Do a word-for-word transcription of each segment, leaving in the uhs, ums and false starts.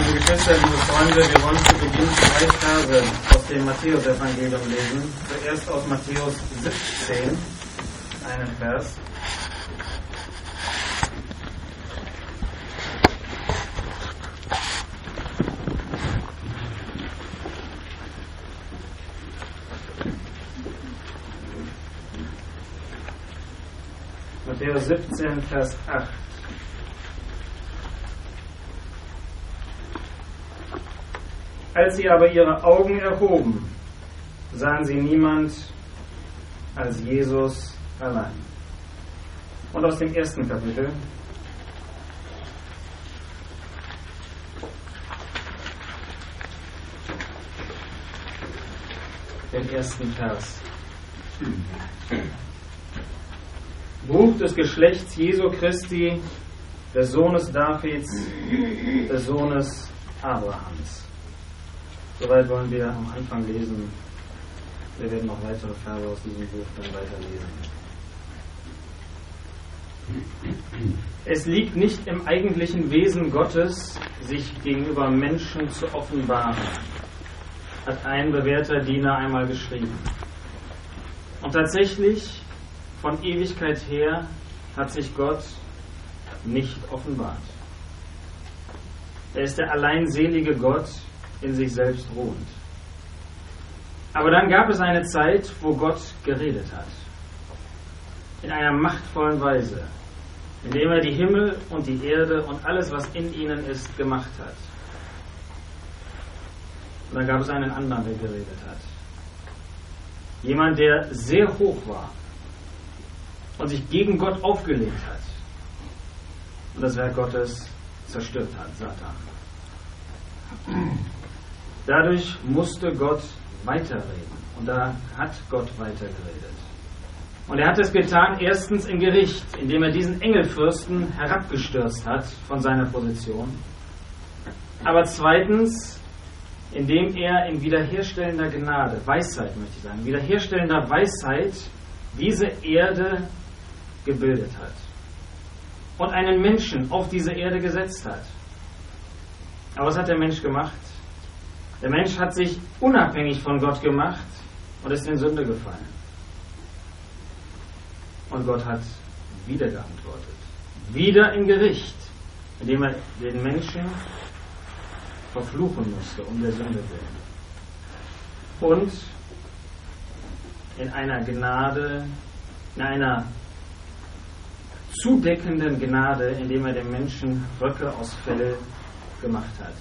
Liebe Geschwister, liebe Freunde, wir wollen zu Beginn drei Verse aus dem Matthäus-Evangelium lesen. Zuerst aus Matthäus siebzehn, einen Vers. Matthäus siebzehn, Vers acht. Als sie aber ihre Augen erhoben, sahen sie niemand als Jesus allein. Und aus dem ersten Kapitel. Den ersten Vers. Buch des Geschlechts Jesu Christi, des Sohnes Davids, des Sohnes Abrahams. Soweit wollen wir am Anfang lesen. Wir werden noch weitere Verse aus diesem Buch dann weiterlesen. Es liegt nicht im eigentlichen Wesen Gottes, sich gegenüber Menschen zu offenbaren, hat ein bewährter Diener einmal geschrieben. Und tatsächlich, von Ewigkeit her, hat sich Gott nicht offenbart. Er ist der alleinselige Gott, in sich selbst ruhend. Aber dann gab es eine Zeit, wo Gott geredet hat. In einer machtvollen Weise, indem er die Himmel und die Erde und alles, was in ihnen ist, gemacht hat. Und dann gab es einen anderen, der geredet hat. Jemand, der sehr hoch war und sich gegen Gott aufgelehnt hat und das Werk Gottes zerstört hat, Satan. Dadurch musste Gott weiterreden. Und da hat Gott weitergeredet. Und er hat es getan, erstens im Gericht, indem er diesen Engelfürsten herabgestürzt hat von seiner Position. Aber zweitens, indem er in wiederherstellender Gnade, Weisheit möchte ich sagen, wiederherstellender Weisheit diese Erde gebildet hat. Und einen Menschen auf diese Erde gesetzt hat. Aber was hat der Mensch gemacht? Der Mensch hat sich unabhängig von Gott gemacht und ist in Sünde gefallen. Und Gott hat wieder geantwortet. Wieder im Gericht, indem er den Menschen verfluchen musste, um der Sünde willen. Und in einer Gnade, in einer zudeckenden Gnade, indem er den Menschen Röcke aus Fell gemacht hat.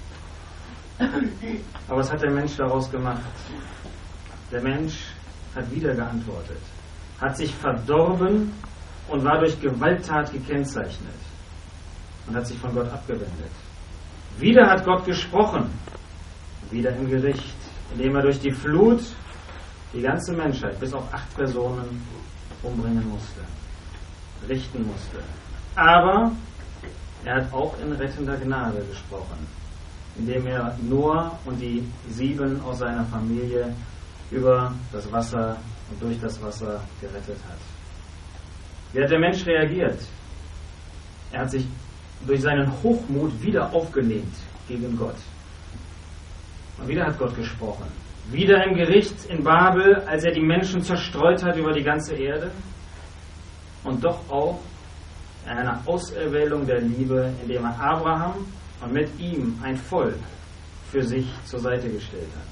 Aber was hat der Mensch daraus gemacht? Der Mensch hat wieder geantwortet, hat sich verdorben und war durch Gewalttat gekennzeichnet und hat sich von Gott abgewendet. Wieder hat Gott gesprochen, wieder im Gericht, indem er durch die Flut die ganze Menschheit bis auf acht Personen umbringen musste, richten musste. Aber er hat auch in rettender Gnade gesprochen, indem er Noah und die sieben aus seiner Familie über das Wasser und durch das Wasser gerettet hat. Wie hat der Mensch reagiert? Er hat sich durch seinen Hochmut wieder aufgelehnt gegen Gott. Und wieder hat Gott gesprochen. Wieder im Gericht in Babel, als er die Menschen zerstreut hat über die ganze Erde. Und doch auch in einer Auserwählung der Liebe, indem er Abraham und mit ihm ein Volk für sich zur Seite gestellt hat.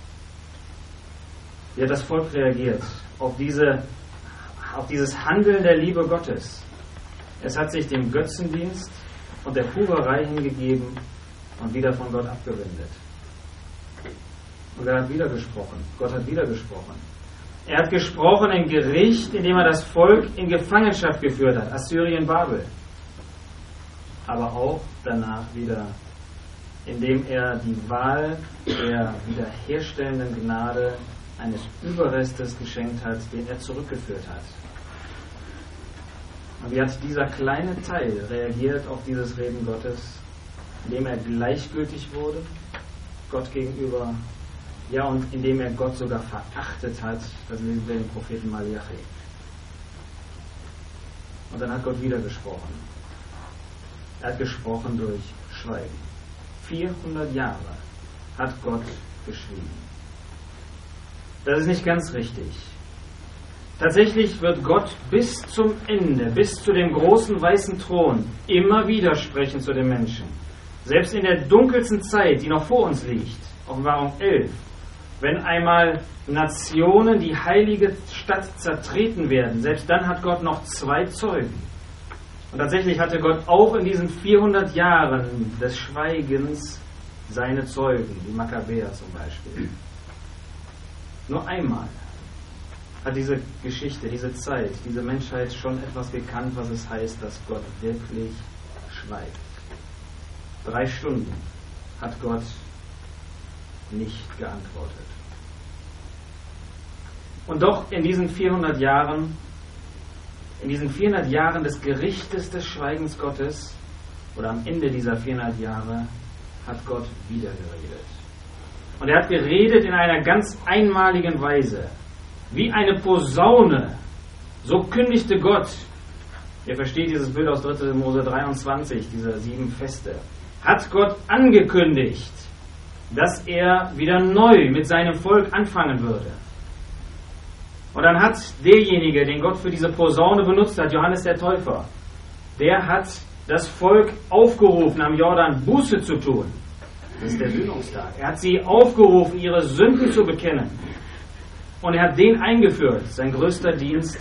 Wie hat das Volk reagiert auf, diese, auf dieses Handeln der Liebe Gottes? Es hat sich dem Götzendienst und der Hurerei hingegeben und wieder von Gott abgewendet. Und er hat wieder gesprochen. Gott hat wieder gesprochen. Er hat gesprochen im Gericht, indem er das Volk in Gefangenschaft geführt hat, Assyrien, Babel. Aber auch danach wieder, indem er die Wahl der wiederherstellenden Gnade eines Überrestes geschenkt hat, den er zurückgeführt hat. Und wie hat dieser kleine Teil reagiert auf dieses Reden Gottes, indem er gleichgültig wurde, Gott gegenüber, ja, und indem er Gott sogar verachtet hat, das lesen wir im Propheten Malachi. Und dann hat Gott wieder gesprochen. Er hat gesprochen durch Schweigen. vierhundert Jahre hat Gott geschwiegen. Das ist nicht ganz richtig. Tatsächlich wird Gott bis zum Ende, bis zu dem großen weißen Thron, immer wieder sprechen zu den Menschen. Selbst in der dunkelsten Zeit, die noch vor uns liegt, Offenbarung elf, wenn einmal Nationen die heilige Stadt zertreten werden, selbst dann hat Gott noch zwei Zeugen. Und tatsächlich hatte Gott auch in diesen vierhundert Jahren des Schweigens seine Zeugen, die Makkabäer zum Beispiel. Nur einmal hat diese Geschichte, diese Zeit, diese Menschheit schon etwas gekannt, was es heißt, dass Gott wirklich schweigt. Drei Stunden hat Gott nicht geantwortet. Und doch in diesen vierhundert Jahren, in diesen vierhundert Jahren des Gerichtes des Schweigens Gottes, oder am Ende dieser vierhundert Jahre, hat Gott wieder geredet. Und er hat geredet in einer ganz einmaligen Weise. Wie eine Posaune, so kündigte Gott, ihr versteht dieses Bild aus dritter Mose dreiundzwanzig, diese sieben Feste, hat Gott angekündigt, dass er wieder neu mit seinem Volk anfangen würde. Und dann hat derjenige, den Gott für diese Posaune benutzt hat, Johannes der Täufer, der hat das Volk aufgerufen, am Jordan Buße zu tun. Das ist der Sühnungstag. Er hat sie aufgerufen, ihre Sünden zu bekennen. Und er hat den eingeführt, sein größter Dienst,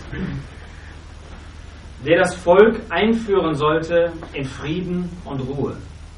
der das Volk einführen sollte in Frieden und Ruhe.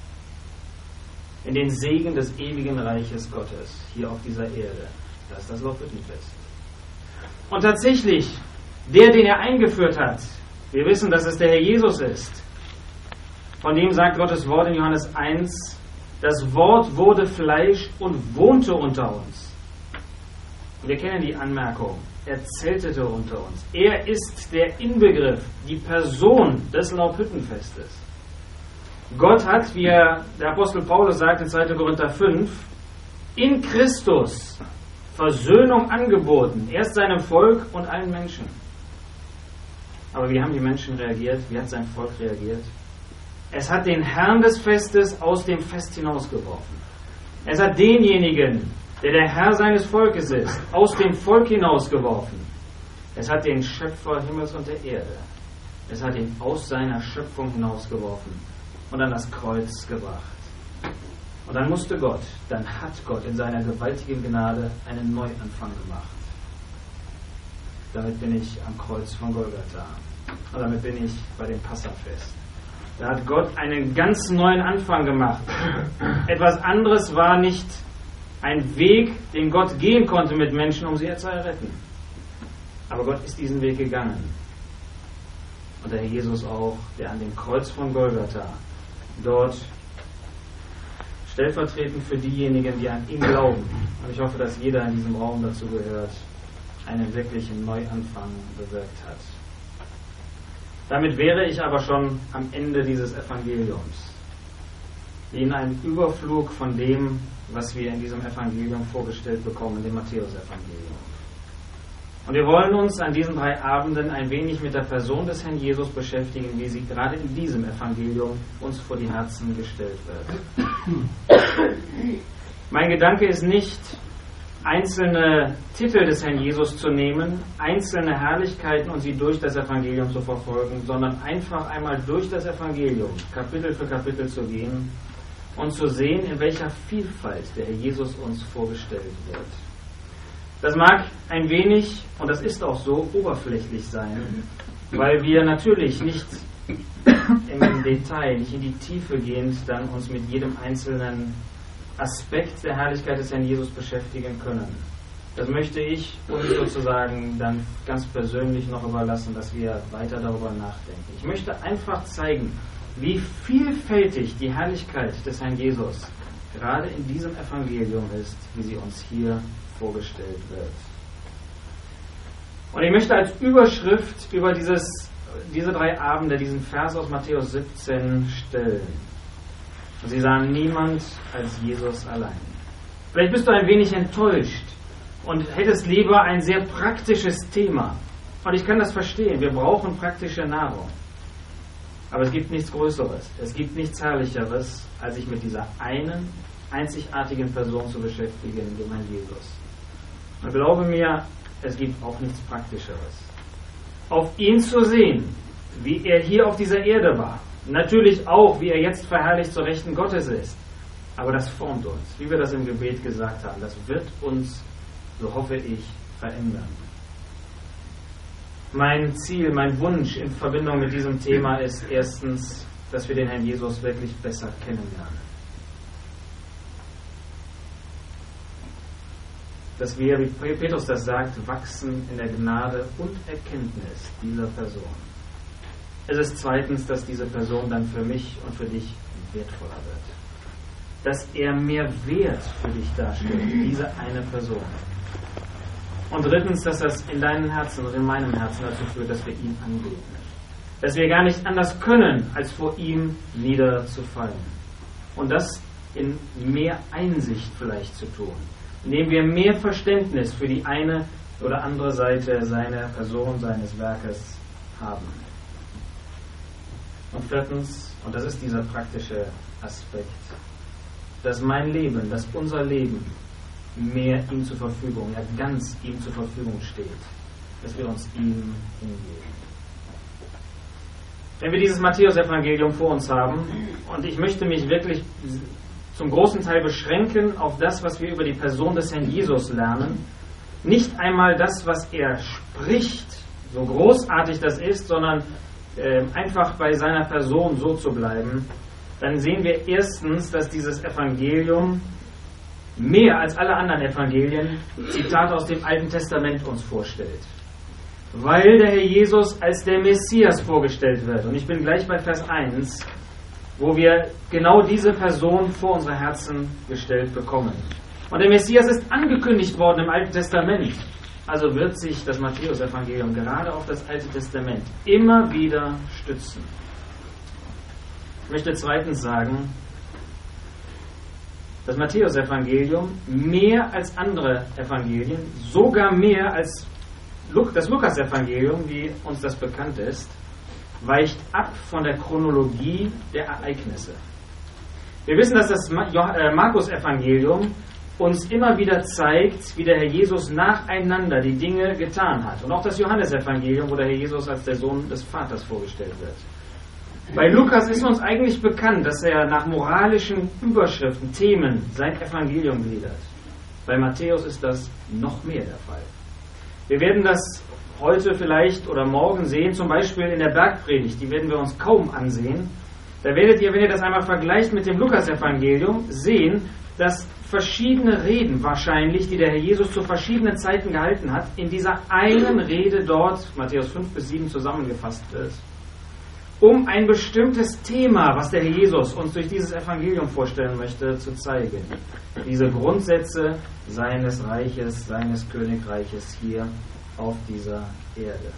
In den Segen des ewigen Reiches Gottes, hier auf dieser Erde. Das ist das Laubhüttenfest. Und tatsächlich, der, den er eingeführt hat, wir wissen, dass es der Herr Jesus ist. Von dem sagt Gottes Wort in Johannes eins, das Wort wurde Fleisch und wohnte unter uns. Wir kennen die Anmerkung, er zeltete unter uns. Er ist der Inbegriff, die Person des Laubhüttenfestes. Gott hat, wie der Apostel Paulus sagt in zweiter Korinther fünf, in Christus Versöhnung angeboten, erst seinem Volk und allen Menschen. Aber wie haben die Menschen reagiert? Wie hat sein Volk reagiert? Es hat den Herrn des Festes aus dem Fest hinausgeworfen. Es hat denjenigen, der der Herr seines Volkes ist, aus dem Volk hinausgeworfen. Es hat den Schöpfer Himmels und der Erde. Es hat ihn aus seiner Schöpfung hinausgeworfen und an das Kreuz gebracht. Und dann musste Gott, dann hat Gott in seiner gewaltigen Gnade einen Neuanfang gemacht. Damit bin ich am Kreuz von Golgatha. Und damit bin ich bei dem Passafest. Da hat Gott einen ganz neuen Anfang gemacht. Etwas anderes war nicht ein Weg, den Gott gehen konnte mit Menschen, um sie zu erretten. Aber Gott ist diesen Weg gegangen. Und der Herr Jesus auch, der an dem Kreuz von Golgatha dort stellvertretend für diejenigen, die an ihn glauben, und ich hoffe, dass jeder in diesem Raum dazu gehört, einen wirklichen Neuanfang bewirkt hat. Damit wäre ich aber schon am Ende dieses Evangeliums, in einem Überflug von dem, was wir in diesem Evangelium vorgestellt bekommen, in dem Matthäus-Evangelium. Und wir wollen uns an diesen drei Abenden ein wenig mit der Person des Herrn Jesus beschäftigen, wie sie gerade in diesem Evangelium uns vor die Herzen gestellt wird. Mein Gedanke ist nicht, einzelne Titel des Herrn Jesus zu nehmen, einzelne Herrlichkeiten und sie durch das Evangelium zu verfolgen, sondern einfach einmal durch das Evangelium, Kapitel für Kapitel zu gehen und zu sehen, in welcher Vielfalt der Herr Jesus uns vorgestellt wird. Das mag ein wenig, und das ist auch so, oberflächlich sein, weil wir natürlich nicht im Detail, nicht in die Tiefe gehend dann uns mit jedem einzelnen Aspekt der Herrlichkeit des Herrn Jesus beschäftigen können. Das möchte ich uns sozusagen dann ganz persönlich noch überlassen, dass wir weiter darüber nachdenken. Ich möchte einfach zeigen, wie vielfältig die Herrlichkeit des Herrn Jesus gerade in diesem Evangelium ist, wie sie uns hier vorgestellt wird. Und ich möchte als Überschrift über dieses, diese drei Abende diesen Vers aus Matthäus siebzehn stellen. Und sie sahen niemand als Jesus allein. Vielleicht bist du ein wenig enttäuscht und hättest lieber ein sehr praktisches Thema. Und ich kann das verstehen, wir brauchen praktische Nahrung. Aber es gibt nichts Größeres, es gibt nichts Herrlicheres, als sich mit dieser einen einzigartigen Person zu beschäftigen, dem Herrn Jesus. Und glaube mir, es gibt auch nichts Praktischeres. Auf ihn zu sehen, wie er hier auf dieser Erde war, natürlich auch, wie er jetzt verherrlicht zur Rechten Gottes ist, aber das formt uns, wie wir das im Gebet gesagt haben, das wird uns, so hoffe ich, verändern. Mein Ziel, mein Wunsch in Verbindung mit diesem Thema ist erstens, dass wir den Herrn Jesus wirklich besser kennenlernen. Dass wir, wie Petrus das sagt, wachsen in der Gnade und Erkenntnis dieser Person. Es ist zweitens, dass diese Person dann für mich und für dich wertvoller wird. Dass er mehr Wert für dich darstellt, diese eine Person. Und drittens, dass das in deinem Herzen und in meinem Herzen dazu führt, dass wir ihn anbeten. Dass wir gar nicht anders können, als vor ihm niederzufallen. Und das in mehr Einsicht vielleicht zu tun. Indem wir mehr Verständnis für die eine oder andere Seite seiner Person, seines Werkes haben. Und viertens, und das ist dieser praktische Aspekt, dass mein Leben, dass unser Leben mehr ihm zur Verfügung, ja ganz ihm zur Verfügung steht, dass wir uns ihm hingeben. Wenn wir dieses Matthäus-Evangelium vor uns haben, und ich möchte mich wirklich zum großen Teil beschränken auf das, was wir über die Person des Herrn Jesus lernen, nicht einmal das, was er spricht, so großartig das ist, sondern äh, einfach bei seiner Person so zu bleiben, dann sehen wir erstens, dass dieses Evangelium mehr als alle anderen Evangelien Zitate aus dem Alten Testament uns vorstellt. Weil der Herr Jesus als der Messias vorgestellt wird. Und ich bin gleich bei Vers eins, wo wir genau diese Person vor unsere Herzen gestellt bekommen. Und der Messias ist angekündigt worden im Alten Testament. Also wird sich das Matthäus-Evangelium gerade auf das Alte Testament immer wieder stützen. Ich möchte zweitens sagen, das Matthäus-Evangelium mehr als andere Evangelien, sogar mehr als das Lukas-Evangelium, wie uns das bekannt ist, weicht ab von der Chronologie der Ereignisse. Wir wissen, dass das Markus-Evangelium uns immer wieder zeigt, wie der Herr Jesus nacheinander die Dinge getan hat. Und auch das Johannes-Evangelium, wo der Herr Jesus als der Sohn des Vaters vorgestellt wird. Bei Lukas ist uns eigentlich bekannt, dass er nach moralischen Überschriften, Themen sein Evangelium gliedert. Bei Matthäus ist das noch mehr der Fall. Wir werden das heute vielleicht oder morgen sehen, zum Beispiel in der Bergpredigt, die werden wir uns kaum ansehen. Da werdet ihr, wenn ihr das einmal vergleicht mit dem Lukas-Evangelium, sehen, dass verschiedene Reden wahrscheinlich, die der Herr Jesus zu verschiedenen Zeiten gehalten hat, in dieser einen Rede dort, Matthäus fünf bis sieben, zusammengefasst wird, um ein bestimmtes Thema, was der Herr Jesus uns durch dieses Evangelium vorstellen möchte, zu zeigen. Diese Grundsätze seines Reiches, seines Königreiches hier auf dieser Erde.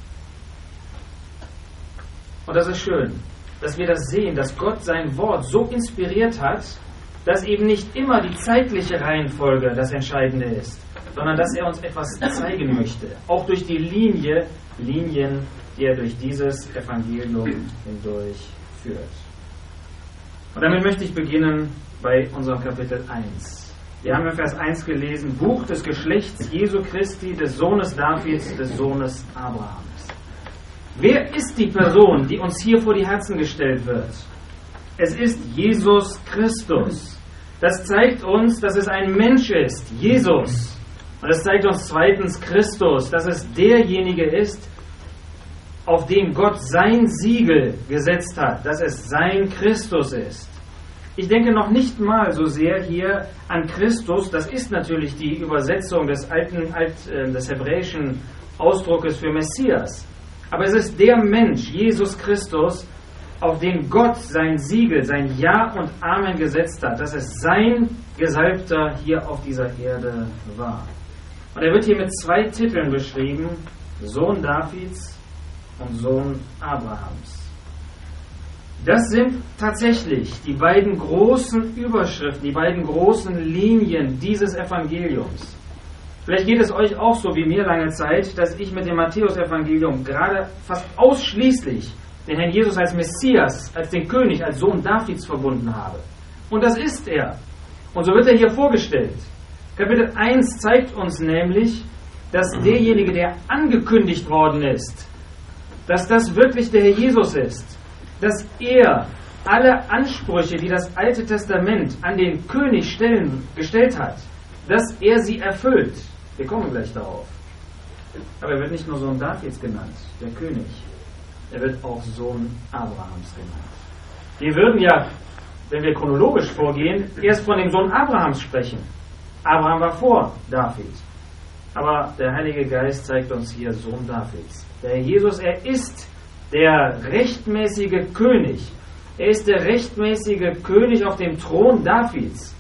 Und das ist schön, dass wir das sehen, dass Gott sein Wort so inspiriert hat, dass eben nicht immer die zeitliche Reihenfolge das Entscheidende ist, sondern dass er uns etwas zeigen möchte, auch durch die Linie, Linien, die er durch dieses Evangelium hindurch führt. Und damit möchte ich beginnen bei unserem Kapitel eins. Wir haben in Vers eins gelesen, Buch des Geschlechts Jesu Christi, des Sohnes Davids, des Sohnes Abrahams. Wer ist die Person, die uns hier vor die Herzen gestellt wird? Es ist Jesus Christus. Das zeigt uns, dass es ein Mensch ist, Jesus. Und es zeigt uns zweitens Christus, dass es derjenige ist, auf den Gott sein Siegel gesetzt hat, dass es sein Christus ist. Ich denke noch nicht mal so sehr hier an Christus, das ist natürlich die Übersetzung des alten, alt, äh, des hebräischen Ausdruckes für Messias. Aber es ist der Mensch, Jesus Christus, auf den Gott sein Siegel, sein Ja und Amen gesetzt hat, dass es sein Gesalbter hier auf dieser Erde war. Und er wird hier mit zwei Titeln beschrieben, Sohn Davids und Sohn Abrahams. Das sind tatsächlich die beiden großen Überschriften, die beiden großen Linien dieses Evangeliums. Vielleicht geht es euch auch so wie mir lange Zeit, dass ich mit dem Matthäus-Evangelium gerade fast ausschließlich den Herrn Jesus als Messias, als den König, als Sohn Davids verbunden habe. Und das ist er. Und so wird er hier vorgestellt. Kapitel eins zeigt uns nämlich, dass derjenige, der angekündigt worden ist, dass das wirklich der Herr Jesus ist, dass er alle Ansprüche, die das Alte Testament an den König stellen, gestellt hat, dass er sie erfüllt. Wir kommen gleich darauf. Aber er wird nicht nur Sohn Davids genannt, der König. Er wird auch Sohn Abrahams genannt. Wir würden ja, wenn wir chronologisch vorgehen, erst von dem Sohn Abrahams sprechen. Abraham war vor David. Aber der Heilige Geist zeigt uns hier Sohn Davids. Der Herr Jesus, er ist der rechtmäßige König. Er ist der rechtmäßige König auf dem Thron Davids.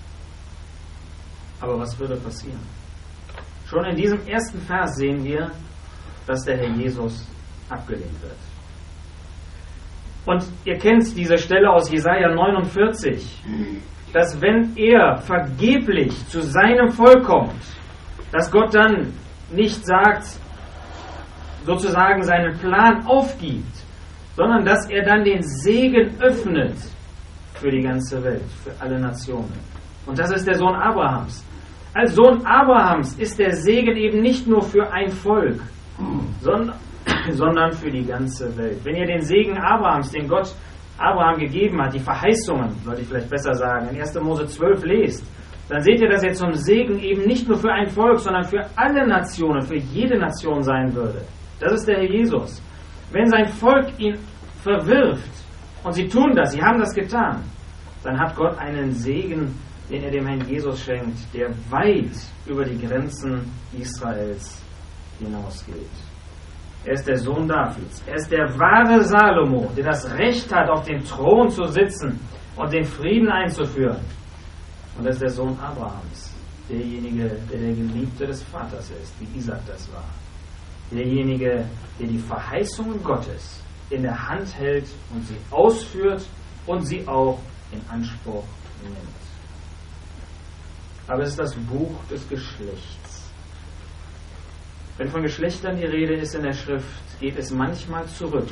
Aber was würde passieren? Schon in diesem ersten Vers sehen wir, dass der Herr Jesus abgelehnt wird. Und ihr kennt diese Stelle aus Jesaja neunundvierzig, dass wenn er vergeblich zu seinem Volk kommt, dass Gott dann nicht sagt, sozusagen seinen Plan aufgibt, sondern dass er dann den Segen öffnet für die ganze Welt, für alle Nationen. Und das ist der Sohn Abrahams. Als Sohn Abrahams ist der Segen eben nicht nur für ein Volk, sondern, sondern für die ganze Welt. Wenn ihr den Segen Abrahams, den Gott Abraham gegeben hat, die Verheißungen, sollte ich vielleicht besser sagen, in erster Mose zwölf lest, dann seht ihr, dass er zum Segen eben nicht nur für ein Volk, sondern für alle Nationen, für jede Nation sein würde. Das ist der Herr Jesus. Wenn sein Volk ihn verwirft, und sie tun das, sie haben das getan, dann hat Gott einen Segen, den er dem Herrn Jesus schenkt, der weit über die Grenzen Israels hinausgeht. Er ist der Sohn Davids. Er ist der wahre Salomo, der das Recht hat, auf dem Thron zu sitzen und den Frieden einzuführen. Und er ist der Sohn Abrahams, derjenige, der der Geliebte des Vaters ist, wie Isaac das war. Derjenige, der die Verheißungen Gottes in der Hand hält und sie ausführt und sie auch in Anspruch nimmt. Aber es ist das Buch des Geschlechts. Wenn von Geschlechtern die Rede ist in der Schrift, geht es manchmal zurück.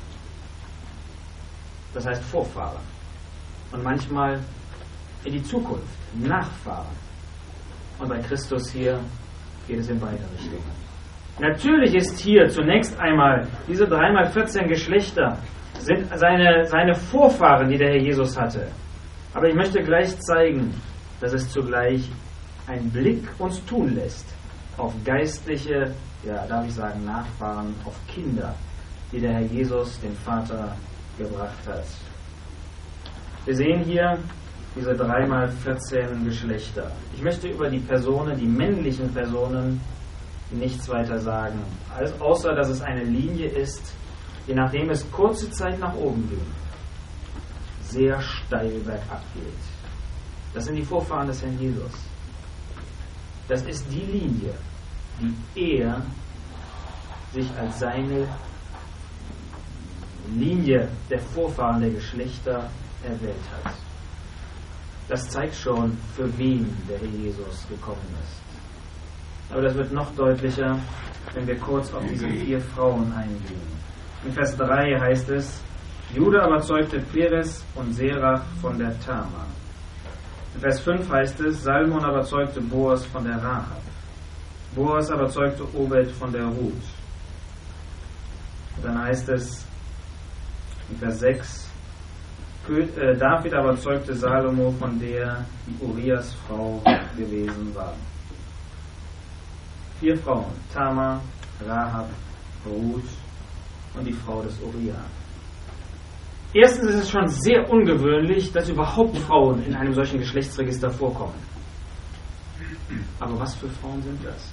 Das heißt Vorfahren. Und manchmal in die Zukunft, Nachfahren. Und bei Christus hier geht es in beide Richtungen. Natürlich ist hier zunächst einmal, diese drei mal vierzehn Geschlechter sind seine, seine Vorfahren, die der Herr Jesus hatte. Aber ich möchte gleich zeigen, dass es zugleich einen Blick uns tun lässt auf geistliche, ja, darf ich sagen, Nachfahren, auf Kinder, die der Herr Jesus dem Vater gebracht hat. Wir sehen hier diese drei mal vierzehn Geschlechter. Ich möchte über die Personen, die männlichen Personen, nichts weiter sagen, außer dass es eine Linie ist, die, nachdem es kurze Zeit nach oben ging, sehr steil bergab geht. Das sind die Vorfahren des Herrn Jesus. Das ist die Linie, die er sich als seine Linie der Vorfahren der Geschlechter erwählt hat. Das zeigt schon, für wen der Herr Jesus gekommen ist. Aber das wird noch deutlicher, wenn wir kurz auf diese vier Frauen eingehen. In Vers drei heißt es, Juda aber zeugte Perez und Serach von der Tamar. In Vers fünf heißt es, Salmon aber zeugte Boas von der Rahab. Boas aber zeugte Obed von der Ruth. Und dann heißt es in Vers sechs, David aber zeugte Salomo von der, die Urias Frau gewesen war. Vier Frauen, Tamar, Rahab, Ruth und die Frau des Uria. Erstens ist es schon sehr ungewöhnlich, dass überhaupt Frauen in einem solchen Geschlechtsregister vorkommen. Aber was für Frauen sind das?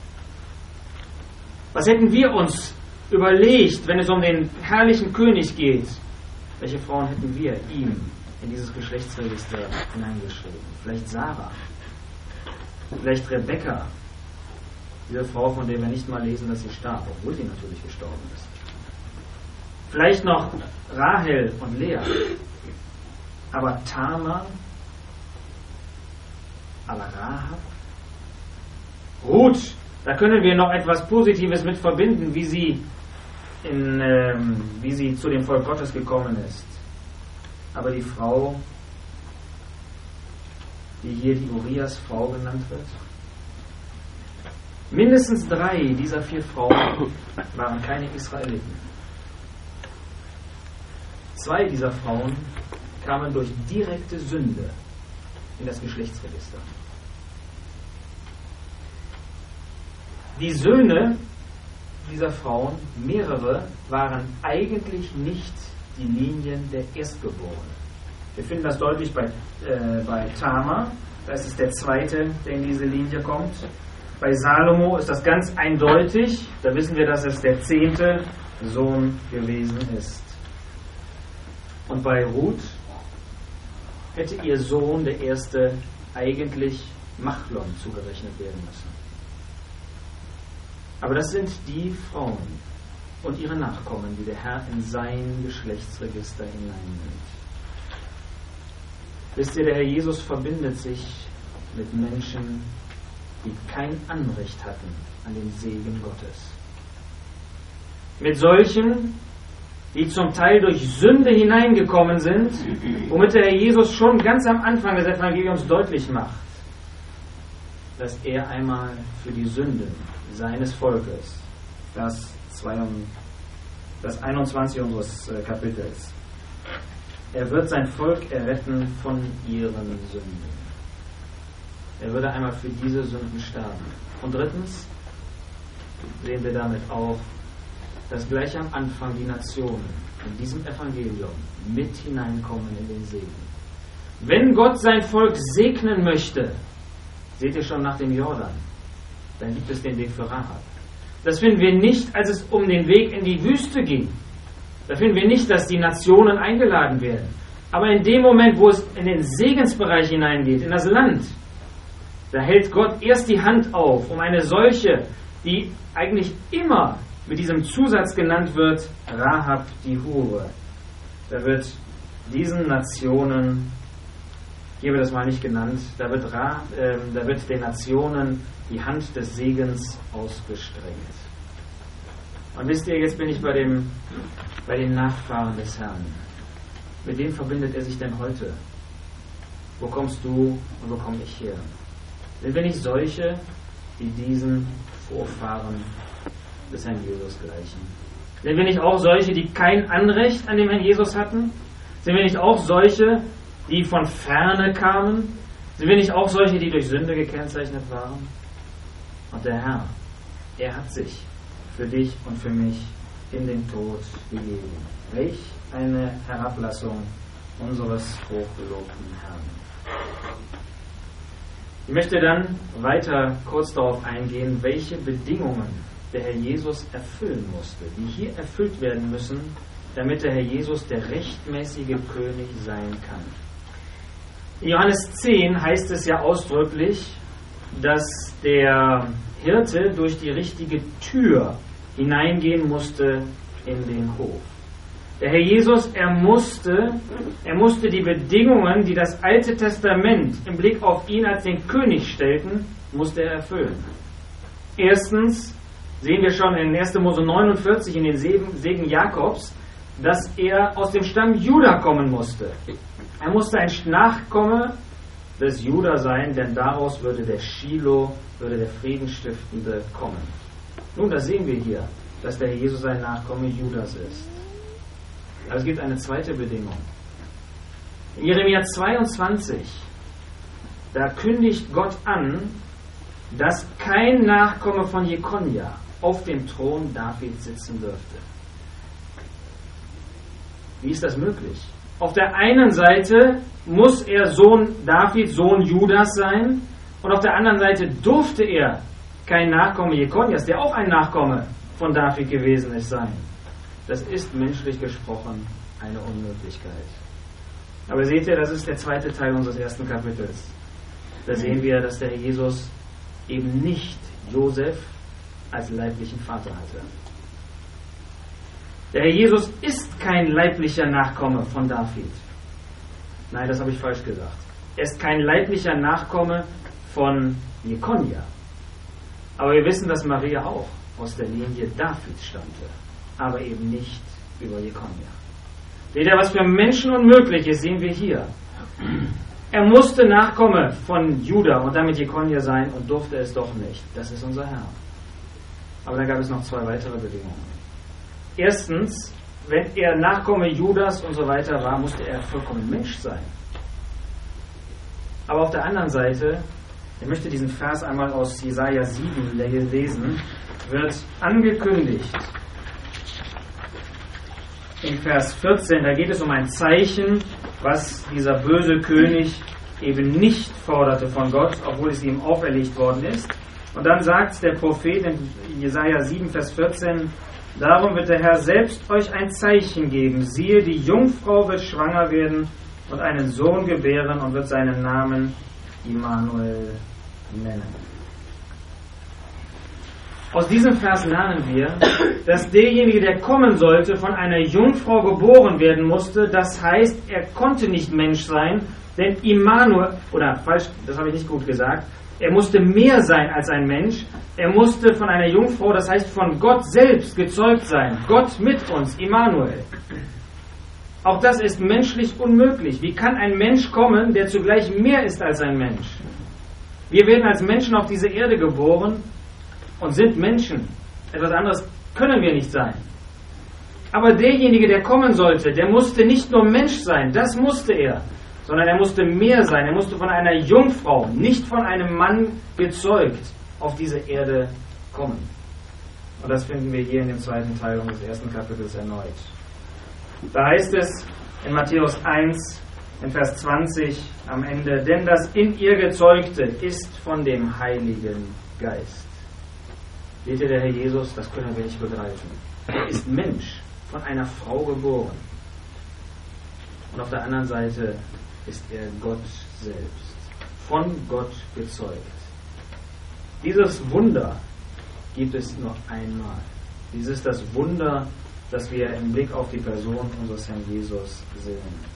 Was hätten wir uns überlegt, wenn es um den herrlichen König geht? Welche Frauen hätten wir ihm in dieses Geschlechtsregister hineingeschrieben? Vielleicht Sarah, vielleicht Rebekka, diese Frau, von der wir nicht mal lesen, dass sie starb, obwohl sie natürlich gestorben ist. Vielleicht noch Rahel und Lea. Aber Tamar, aber Rahab, Ruth, da können wir noch etwas Positives mit verbinden, wie sie in, ähm, wie sie zu dem Volk Gottes gekommen ist. Aber die Frau, die hier die Urias Frau genannt wird, mindestens drei dieser vier Frauen waren keine Israeliten. Zwei dieser Frauen kamen durch direkte Sünde in das Geschlechtsregister. Die Söhne dieser Frauen, mehrere, waren eigentlich nicht die Linien der Erstgeborenen. Wir finden das deutlich bei, äh, bei Tamar, da ist es der zweite, der in diese Linie kommt. Bei Salomo ist das ganz eindeutig, da wissen wir, dass es der zehnte Sohn gewesen ist. Und bei Ruth hätte ihr Sohn, der erste, eigentlich Machlon zugerechnet werden müssen. Aber das sind die Frauen und ihre Nachkommen, die der Herr in sein Geschlechtsregister hineinnimmt. Wisst ihr, der Herr Jesus verbindet sich mit Menschen, die kein Anrecht hatten an den Segen Gottes. Mit solchen, die zum Teil durch Sünde hineingekommen sind, womit der Herr Jesus schon ganz am Anfang des Evangeliums deutlich macht, dass er einmal für die Sünden seines Volkes, das, das einundzwanzig unseres Kapitels, er wird sein Volk erretten von ihren Sünden. Er würde einmal für diese Sünden sterben. Und drittens sehen wir damit auch, dass gleich am Anfang die Nationen in diesem Evangelium mit hineinkommen in den Segen. Wenn Gott sein Volk segnen möchte, seht ihr schon nach dem Jordan, dann gibt es den Weg für Rahab. Das finden wir nicht, als es um den Weg in die Wüste ging. Da finden wir nicht, dass die Nationen eingeladen werden. Aber in dem Moment, wo es in den Segensbereich hineingeht, in das Land, da hält Gott erst die Hand auf, um eine solche, die eigentlich immer mit diesem Zusatz genannt wird, Rahab die Hure. Da wird diesen Nationen, hier wird das mal nicht genannt, da wird, Ra, äh, da wird den Nationen die Hand des Segens ausgestreckt. Und wisst ihr, jetzt bin ich bei, dem, bei den Nachfahren des Herrn. Mit wem verbindet er sich denn heute? Wo kommst du und wo komme ich her? Sind wir nicht solche, die diesen Vorfahren des Herrn Jesus gleichen? Sind wir nicht auch solche, die kein Anrecht an dem Herrn Jesus hatten? Sind wir nicht auch solche, die von ferne kamen? Sind wir nicht auch solche, die durch Sünde gekennzeichnet waren? Und der Herr, er hat sich für dich und für mich in den Tod gegeben. Welch eine Herablassung unseres hochgelobten Herrn. Ich möchte dann weiter kurz darauf eingehen, welche Bedingungen der Herr Jesus erfüllen musste, die hier erfüllt werden müssen, damit der Herr Jesus der rechtmäßige König sein kann. In Johannes zehn heißt es ja ausdrücklich, dass der Hirte durch die richtige Tür hineingehen musste in den Hof. Der Herr Jesus, er musste, er musste die Bedingungen, die das Alte Testament im Blick auf ihn als den König stellten, musste er erfüllen. Erstens sehen wir schon in erster Mose neunundvierzig in den Segen Jakobs, dass er aus dem Stamm Juda kommen musste. Er musste ein Nachkomme des Juda sein, denn daraus würde der Shiloh, würde der Friedenstiftende kommen. Nun, das sehen wir hier, dass der Herr Jesus ein Nachkomme Judas ist. Aber es gibt eine zweite Bedingung. In Jeremia zweiundzwanzig, da kündigt Gott an, dass kein Nachkomme von Jekonja auf dem Thron Davids sitzen dürfte. Wie ist das möglich? Auf der einen Seite muss er Sohn Davids, Sohn Judas sein, und auf der anderen Seite durfte er kein Nachkomme Jekonjas, der auch ein Nachkomme von David gewesen ist, sein. Das ist menschlich gesprochen eine Unmöglichkeit. Aber seht ihr, das ist der zweite Teil unseres ersten Kapitels. Da sehen wir, dass der Herr Jesus eben nicht Josef als leiblichen Vater hatte. Der Herr Jesus ist kein leiblicher Nachkomme von David. Nein, das habe ich falsch gesagt. Er ist kein leiblicher Nachkomme von Jekonja. Aber wir wissen, dass Maria auch aus der Linie Davids stammte. aber eben nicht über Jekonia. Seht ihr, was für Menschen unmöglich ist, sehen wir hier. Er musste Nachkomme von Juda und damit Jekonia sein und durfte es doch nicht. Das ist unser Herr. Aber dann gab es noch zwei weitere Bedingungen. Erstens, wenn er Nachkomme Judas und so weiter war, musste er vollkommen Mensch sein. Aber auf der anderen Seite, ich möchte diesen Vers einmal aus Jesaja sieben lesen, wird angekündigt in Vers vierzehn, da geht es um ein Zeichen, was dieser böse König eben nicht forderte von Gott, obwohl es ihm auferlegt worden ist. Und dann sagt der Prophet in Jesaja sieben, Vers vierzehn, darum wird der Herr selbst euch ein Zeichen geben. Siehe, die Jungfrau wird schwanger werden und einen Sohn gebären und wird seinen Namen Immanuel nennen. Aus diesem Vers lernen wir, dass derjenige, der kommen sollte, von einer Jungfrau geboren werden musste. Das heißt, er konnte nicht Mensch sein, denn Immanuel, oder falsch, das habe ich nicht gut gesagt, er musste mehr sein als ein Mensch. Er musste von einer Jungfrau, das heißt von Gott selbst gezeugt sein. Gott mit uns, Immanuel. Auch das ist menschlich unmöglich. Wie kann ein Mensch kommen, der zugleich mehr ist als ein Mensch? Wir werden als Menschen auf diese Erde geboren und sind Menschen. Etwas anderes können wir nicht sein. Aber derjenige, der kommen sollte, der musste nicht nur Mensch sein, das musste er, sondern er musste mehr sein. Er musste von einer Jungfrau, nicht von einem Mann gezeugt, auf diese Erde kommen. Und das finden wir hier in dem zweiten Teil des ersten Kapitels erneut. Da heißt es in Matthäus eins, in Vers zwanzig am Ende, denn das in ihr Gezeugte ist von dem Heiligen Geist. Seht ihr, der Herr Jesus, das können wir nicht begreifen. Er ist Mensch, von einer Frau geboren. Und auf der anderen Seite ist er Gott selbst, von Gott gezeugt. Dieses Wunder gibt es nur einmal. Dies ist das Wunder, das wir im Blick auf die Person unseres Herrn Jesus sehen.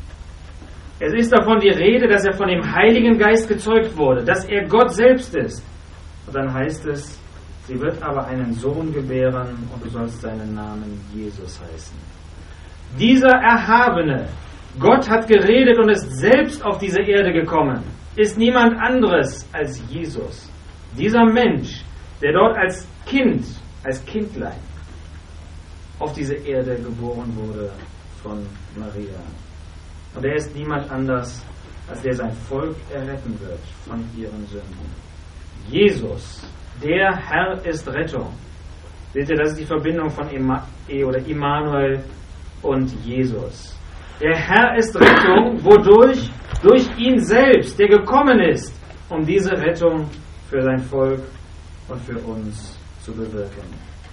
Es ist davon die Rede, dass er von dem Heiligen Geist gezeugt wurde, dass er Gott selbst ist. Und dann heißt es, sie wird aber einen Sohn gebären und du sollst seinen Namen Jesus heißen. Dieser Erhabene, Gott hat geredet und ist selbst auf diese Erde gekommen, ist niemand anderes als Jesus. Dieser Mensch, der dort als Kind, als Kindlein auf diese Erde geboren wurde von Maria. Und er ist niemand anders, als der sein Volk erretten wird von ihren Sünden. Jesus, der Herr ist Rettung. Seht ihr, das ist die Verbindung von Emma, oder Immanuel und Jesus. Der Herr ist Rettung, wodurch durch ihn selbst, der gekommen ist, um diese Rettung für sein Volk und für uns zu bewirken.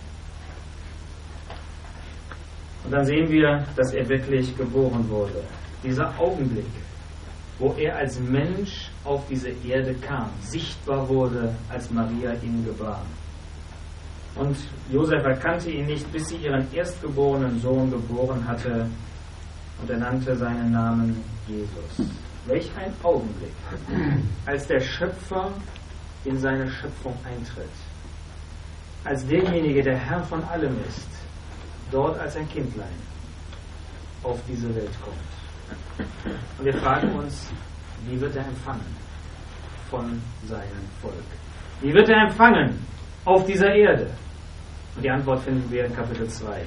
Und dann sehen wir, dass er wirklich geboren wurde. Dieser Augenblick, wo er als Mensch auf diese Erde kam, sichtbar wurde, als Maria ihn gebar. Und Josef erkannte ihn nicht, bis sie ihren erstgeborenen Sohn geboren hatte, und er nannte seinen Namen Jesus. Welch ein Augenblick, als der Schöpfer in seine Schöpfung eintritt. Als derjenige, der Herr von allem ist, dort als ein Kindlein auf diese Welt kommt. Und wir fragen uns, wie wird er empfangen von seinem Volk? Wie wird er empfangen auf dieser Erde? Und die Antwort finden wir in Kapitel zwei.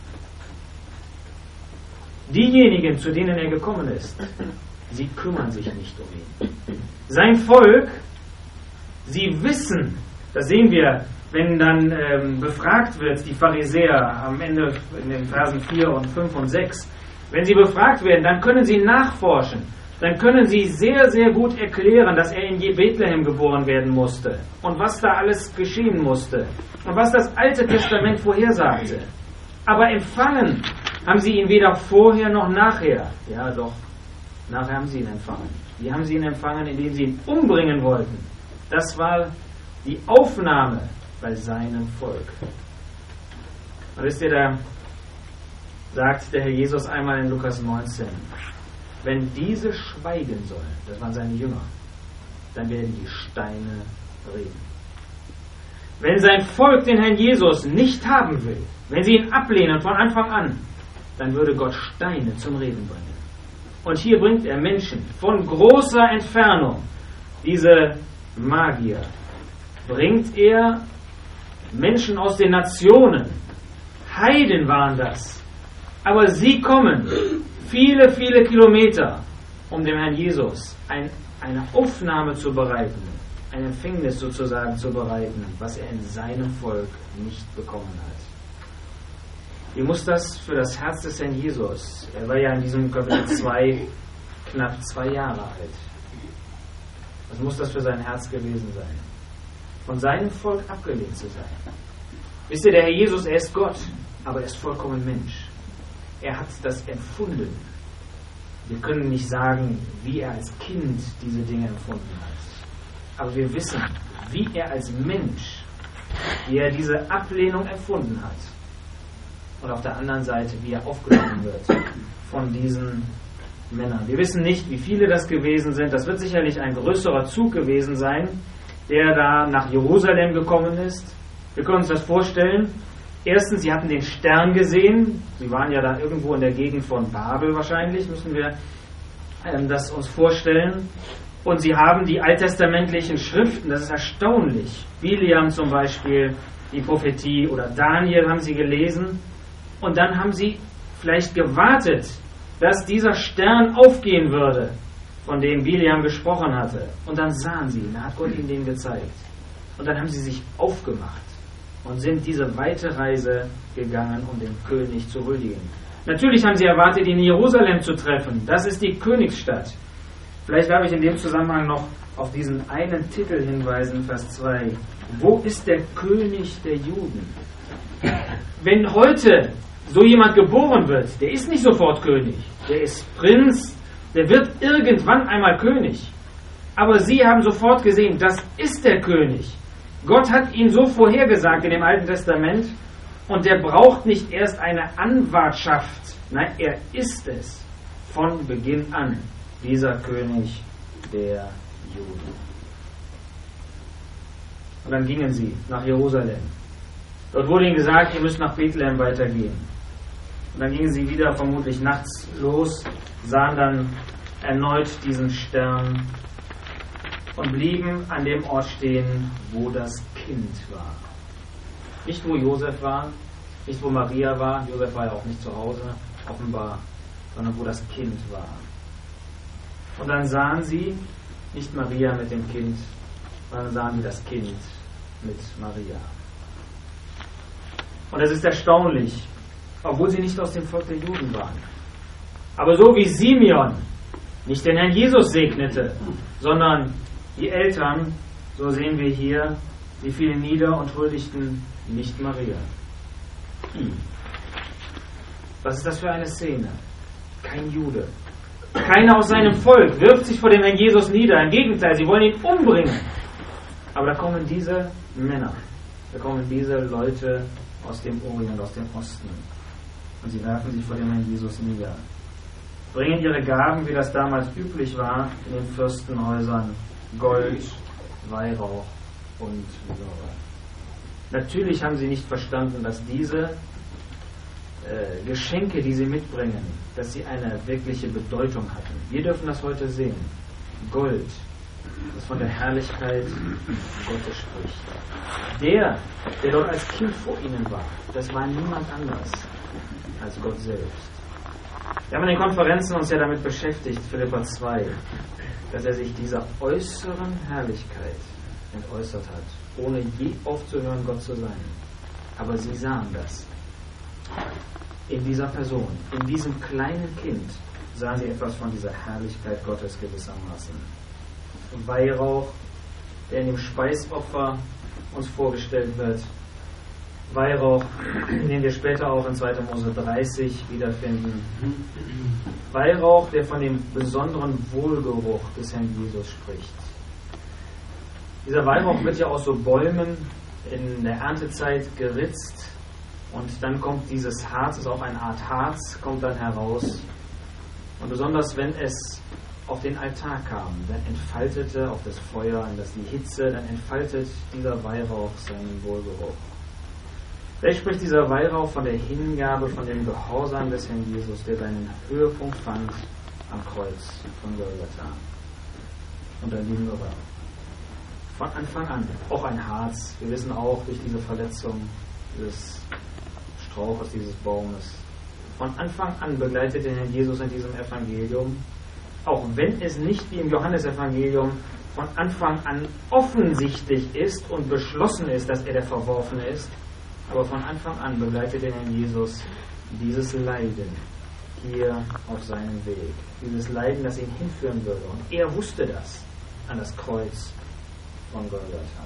Diejenigen, zu denen er gekommen ist, sie kümmern sich nicht um ihn. Sein Volk, sie wissen, das sehen wir, wenn dann ähm, befragt wird, die Pharisäer am Ende in den Versen vier und fünf und sechs, wenn sie befragt werden, dann können sie nachforschen. Dann können sie sehr, sehr gut erklären, dass er in Bethlehem geboren werden musste und was da alles geschehen musste und was das Alte Testament vorhersagte. Aber empfangen haben sie ihn weder vorher noch nachher. Ja, doch, nachher haben sie ihn empfangen. Wie haben sie ihn empfangen? Indem sie ihn umbringen wollten. Das war die Aufnahme bei seinem Volk. Und wisst ihr, da sagt der Herr Jesus einmal in Lukas neunzehn, wenn diese schweigen sollen, das waren seine Jünger, dann werden die Steine reden. Wenn sein Volk den Herrn Jesus nicht haben will, wenn sie ihn ablehnen von Anfang an, dann würde Gott Steine zum Reden bringen. Und hier bringt er Menschen von großer Entfernung, diese Magier, bringt er Menschen aus den Nationen. Heiden waren das. Aber sie kommen viele, viele Kilometer, um dem Herrn Jesus ein, eine Aufnahme zu bereiten, ein Empfängnis sozusagen zu bereiten, was er in seinem Volk nicht bekommen hat. Wie muss das für das Herz des Herrn Jesus? Er war ja in diesem Kapitel zwei knapp zwei Jahre alt. Was muss das für sein Herz gewesen sein? Von seinem Volk abgelehnt zu sein. Wisst ihr, der Herr Jesus, er ist Gott, aber er ist vollkommen Mensch. Er hat das empfunden. Wir können nicht sagen, wie er als Kind diese Dinge empfunden hat. Aber wir wissen, wie er als Mensch, wie er diese Ablehnung empfunden hat. Und auf der anderen Seite, wie er aufgenommen wird von diesen Männern. Wir wissen nicht, wie viele das gewesen sind. Das wird sicherlich ein größerer Zug gewesen sein, der da nach Jerusalem gekommen ist. Wir können uns das vorstellen. Erstens, sie hatten den Stern gesehen. Sie waren ja da irgendwo in der Gegend von Babel wahrscheinlich, müssen wir ähm, das uns vorstellen. Und sie haben die alttestamentlichen Schriften, das ist erstaunlich. Biliam zum Beispiel, die Prophetie, oder Daniel haben sie gelesen. Und dann haben sie vielleicht gewartet, dass dieser Stern aufgehen würde, von dem Biliam gesprochen hatte. Und dann sahen sie ihn, da hat Gott ihnen den gezeigt. Und dann haben sie sich aufgemacht und sind diese weite Reise gegangen, um den König zu huldigen. Natürlich haben sie erwartet, ihn in Jerusalem zu treffen. Das ist die Königsstadt. Vielleicht darf ich in dem Zusammenhang noch auf diesen einen Titel hinweisen, Vers zwei. Wo ist der König der Juden? Wenn heute so jemand geboren wird, der ist nicht sofort König. Der ist Prinz, der wird irgendwann einmal König. Aber sie haben sofort gesehen, das ist der König. Gott hat ihn so vorhergesagt in dem Alten Testament und der braucht nicht erst eine Anwartschaft. Nein, er ist es von Beginn an, dieser König der Juden. Und dann gingen sie nach Jerusalem. Dort wurde ihnen gesagt, ihr müsst nach Bethlehem weitergehen. Und dann gingen sie wieder vermutlich nachts los, sahen dann erneut diesen Stern und blieben an dem Ort stehen, wo das Kind war. Nicht wo Josef war, nicht wo Maria war, Josef war ja auch nicht zu Hause, offenbar, sondern wo das Kind war. Und dann sahen sie nicht Maria mit dem Kind, sondern sahen sie das Kind mit Maria. Und es ist erstaunlich, obwohl sie nicht aus dem Volk der Juden waren. Aber so wie Simeon nicht den Herrn Jesus segnete, sondern die Eltern, so sehen wir hier, die fielen nieder und huldigten nicht Maria. Hm. Was ist das für eine Szene? Kein Jude. Keiner aus seinem Volk wirft sich vor dem Herrn Jesus nieder. Im Gegenteil, sie wollen ihn umbringen. Aber da kommen diese Männer, da kommen diese Leute aus dem Orient, aus dem Osten. Und sie werfen sich vor dem Herrn Jesus nieder. Bringen ihre Gaben, wie das damals üblich war, in den Fürstenhäusern, Gold, Weihrauch und Myrrhe. Natürlich haben sie nicht verstanden, dass diese äh, Geschenke, die sie mitbringen, dass sie eine wirkliche Bedeutung hatten. Wir dürfen das heute sehen. Gold, das von der Herrlichkeit Gottes spricht. Der, der dort als Kind vor ihnen war, das war niemand anders als Gott selbst. Wir haben in den Konferenzen uns ja damit beschäftigt, Philipper zwei, dass er sich dieser äußeren Herrlichkeit entäußert hat, ohne je aufzuhören, Gott zu sein. Aber sie sahen das. In dieser Person, in diesem kleinen Kind, sahen sie etwas von dieser Herrlichkeit Gottes gewissermaßen. Weihrauch, der in dem Speisopfer uns vorgestellt wird. Weihrauch, den wir später auch in zweiter Mose dreißig wiederfinden. Weihrauch, der von dem besonderen Wohlgeruch des Herrn Jesus spricht. Dieser Weihrauch wird ja aus so Bäumen in der Erntezeit geritzt und dann kommt dieses Harz, ist auch eine Art Harz, kommt dann heraus. Und besonders wenn es auf den Altar kam, dann entfaltete auf das Feuer, in das die Hitze, dann entfaltet dieser Weihrauch seinen Wohlgeruch. Vielleicht spricht dieser Weihrauch von der Hingabe, von dem Gehorsam des Herrn Jesus, der seinen Höhepunkt fand am Kreuz von Golgatha. Und an diesem Irrer. Von Anfang an, auch ein Harz. Wir wissen auch durch diese Verletzung des Strauches, dieses Baumes. Von Anfang an begleitet den Herrn Jesus in diesem Evangelium, auch wenn es nicht wie im Johannesevangelium von Anfang an offensichtlich ist und beschlossen ist, dass er der Verworfene ist, aber von Anfang an begleitet den Herrn Jesus dieses Leiden hier auf seinem Weg. Dieses Leiden, das ihn hinführen würde. Und er wusste das an das Kreuz von Golgatha.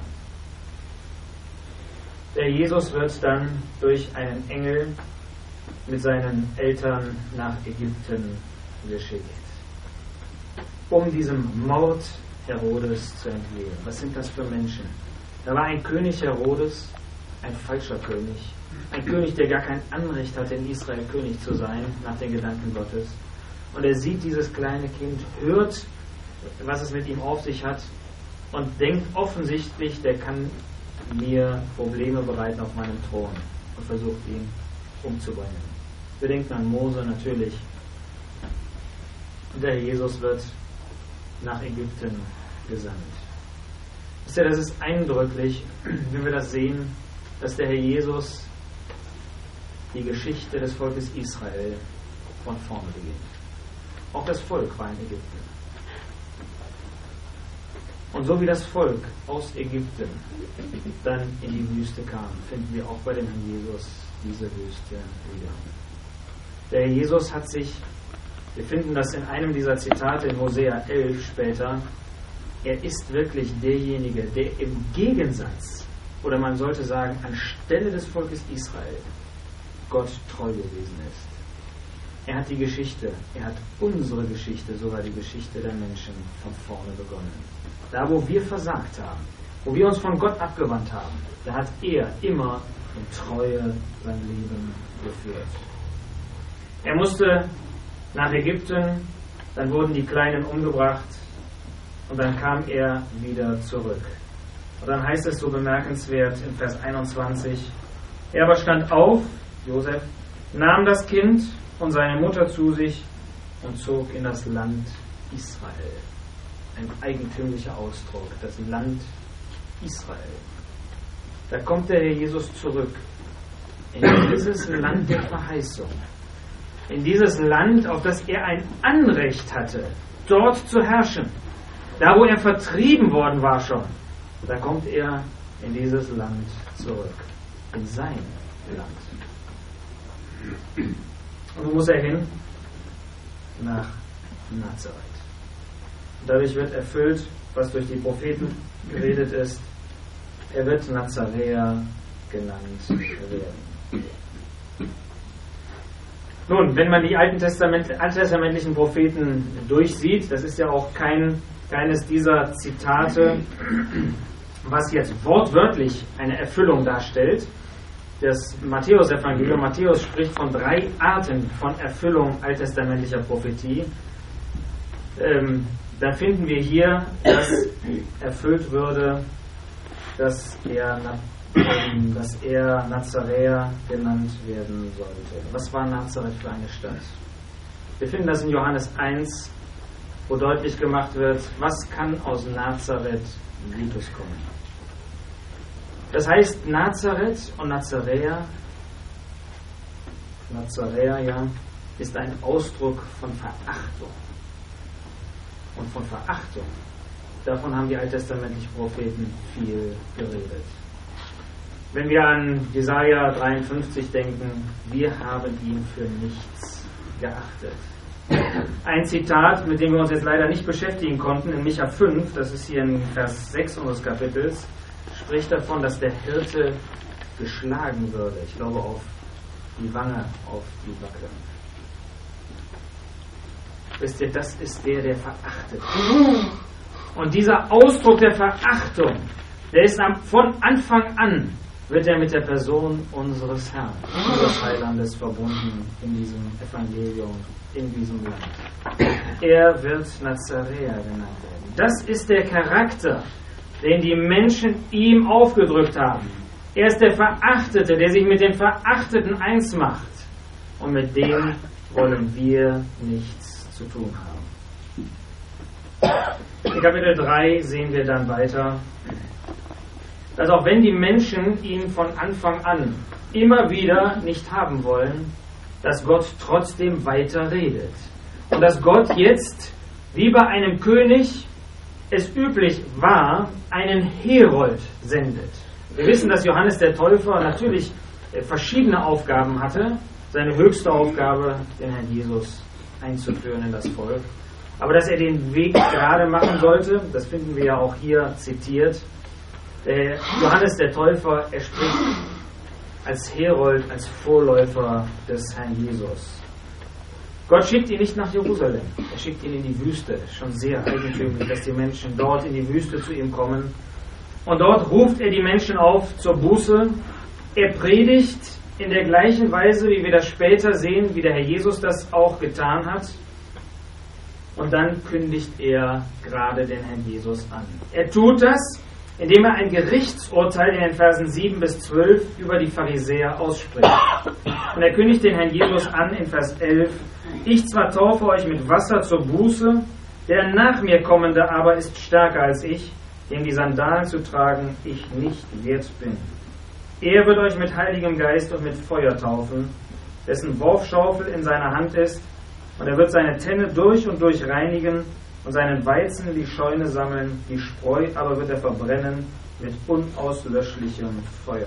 Der Jesus wird dann durch einen Engel mit seinen Eltern nach Ägypten geschickt, um diesem Mord Herodes zu entgehen. Was sind das für Menschen? Da war ein König Herodes, ein falscher König, ein König, der gar kein Anrecht hatte, in Israel König zu sein, nach den Gedanken Gottes. Und er sieht dieses kleine Kind, hört, was es mit ihm auf sich hat und denkt offensichtlich, der kann mir Probleme bereiten auf meinem Thron und versucht ihn umzubringen. Wir denken an Mose natürlich. Und der Jesus wird nach Ägypten gesandt. Wisst ihr, das ist eindrücklich, wenn wir das sehen, dass der Herr Jesus die Geschichte des Volkes Israel von vorne beginnt. Auch das Volk war in Ägypten. Und so wie das Volk aus Ägypten dann in die Wüste kam, finden wir auch bei dem Herrn Jesus diese Wüste wieder. Der Herr Jesus hat sich, wir finden das in einem dieser Zitate in Hosea elf später, er ist wirklich derjenige, der im Gegensatz, oder man sollte sagen, anstelle des Volkes Israel, Gott treu gewesen ist. Er hat die Geschichte, er hat unsere Geschichte, sogar die Geschichte der Menschen von vorne begonnen. Da, wo wir versagt haben, wo wir uns von Gott abgewandt haben, da hat er immer in Treue sein Leben geführt. Er musste nach Ägypten, dann wurden die Kleinen umgebracht und dann kam er wieder zurück. Und dann heißt es so bemerkenswert in Vers einundzwanzig, er aber stand auf, Josef, nahm das Kind und seine Mutter zu sich und zog in das Land Israel. Ein eigentümlicher Ausdruck, das Land Israel. Da kommt der Herr Jesus zurück in dieses Land der Verheißung, in dieses Land, auf das er ein Anrecht hatte, dort zu herrschen. Da, wo er vertrieben worden war schon, da kommt er in dieses Land zurück, in sein Land. Und wo muss er hin? Nach Nazareth. Und dadurch wird erfüllt, was durch die Propheten geredet ist. Er wird Nazaräer genannt werden. Nun, wenn man die Alten Testament, alttestamentlichen Propheten durchsieht, das ist ja auch kein, keines dieser Zitate, was jetzt wortwörtlich eine Erfüllung darstellt. Das Matthäus-Evangelium, Matthäus spricht von drei Arten von Erfüllung alttestamentlicher Prophetie. Ähm, da finden wir hier, dass erfüllt würde, dass er, ähm, dass er Nazaräer genannt werden sollte. Was war Nazareth für eine Stadt? Wir finden das in Johannes eins, wo deutlich gemacht wird, was kann aus Nazareth Gutes kommen. Das heißt, Nazareth und Nazaräer, Nazaräer, ja, ist ein Ausdruck von Verachtung. Und von Verachtung, davon haben die alttestamentlichen Propheten viel geredet. Wenn wir an Jesaja dreiundfünfzig denken, wir haben ihn für nichts geachtet. Ein Zitat, mit dem wir uns jetzt leider nicht beschäftigen konnten, in Micha fünf, das ist hier in Vers sechs unseres Kapitels, spricht davon, dass der Hirte geschlagen würde. Ich glaube auf die Wange, auf die Backe. Wisst ihr, das ist der, der verachtet. Und dieser Ausdruck der Verachtung, der ist von Anfang an wird er mit der Person unseres Herrn, unseres Heilandes verbunden in diesem Evangelium, in diesem Land. Er wird Nazaräer genannt werden. Das ist der Charakter, den die Menschen ihm aufgedrückt haben. Er ist der Verachtete, der sich mit den Verachteten eins macht. Und mit dem wollen wir nichts zu tun haben. In Kapitel drei sehen wir dann weiter, dass auch wenn die Menschen ihn von Anfang an immer wieder nicht haben wollen, dass Gott trotzdem weiter redet. Und dass Gott jetzt, wie bei einem König es üblich war, einen Herold sendet. Wir wissen, dass Johannes der Täufer natürlich verschiedene Aufgaben hatte. Seine höchste Aufgabe, den Herrn Jesus einzuführen in das Volk. Aber dass er den Weg gerade machen sollte, das finden wir ja auch hier zitiert. Der Johannes der Täufer, er spricht als Herold, als Vorläufer des Herrn Jesus. Gott schickt ihn nicht nach Jerusalem, er schickt ihn in die Wüste. Schon sehr eigentümlich, dass die Menschen dort in die Wüste zu ihm kommen. Und dort ruft er die Menschen auf zur Buße. Er predigt in der gleichen Weise, wie wir das später sehen, wie der Herr Jesus das auch getan hat. Und dann kündigt er gerade den Herrn Jesus an. Er tut das, indem er ein Gerichtsurteil in den Versen sieben bis zwölf über die Pharisäer ausspricht. Und er kündigt den Herrn Jesus an in Vers elf: Ich zwar taufe euch mit Wasser zur Buße, der nach mir kommende aber ist stärker als ich, dem die Sandalen zu tragen ich nicht wert bin. Er wird euch mit Heiligem Geist und mit Feuer taufen, dessen Wurfschaufel in seiner Hand ist, und er wird seine Tenne durch und durch reinigen und seinen Weizen in die Scheune sammeln, die Spreu aber wird er verbrennen mit unauslöschlichem Feuer.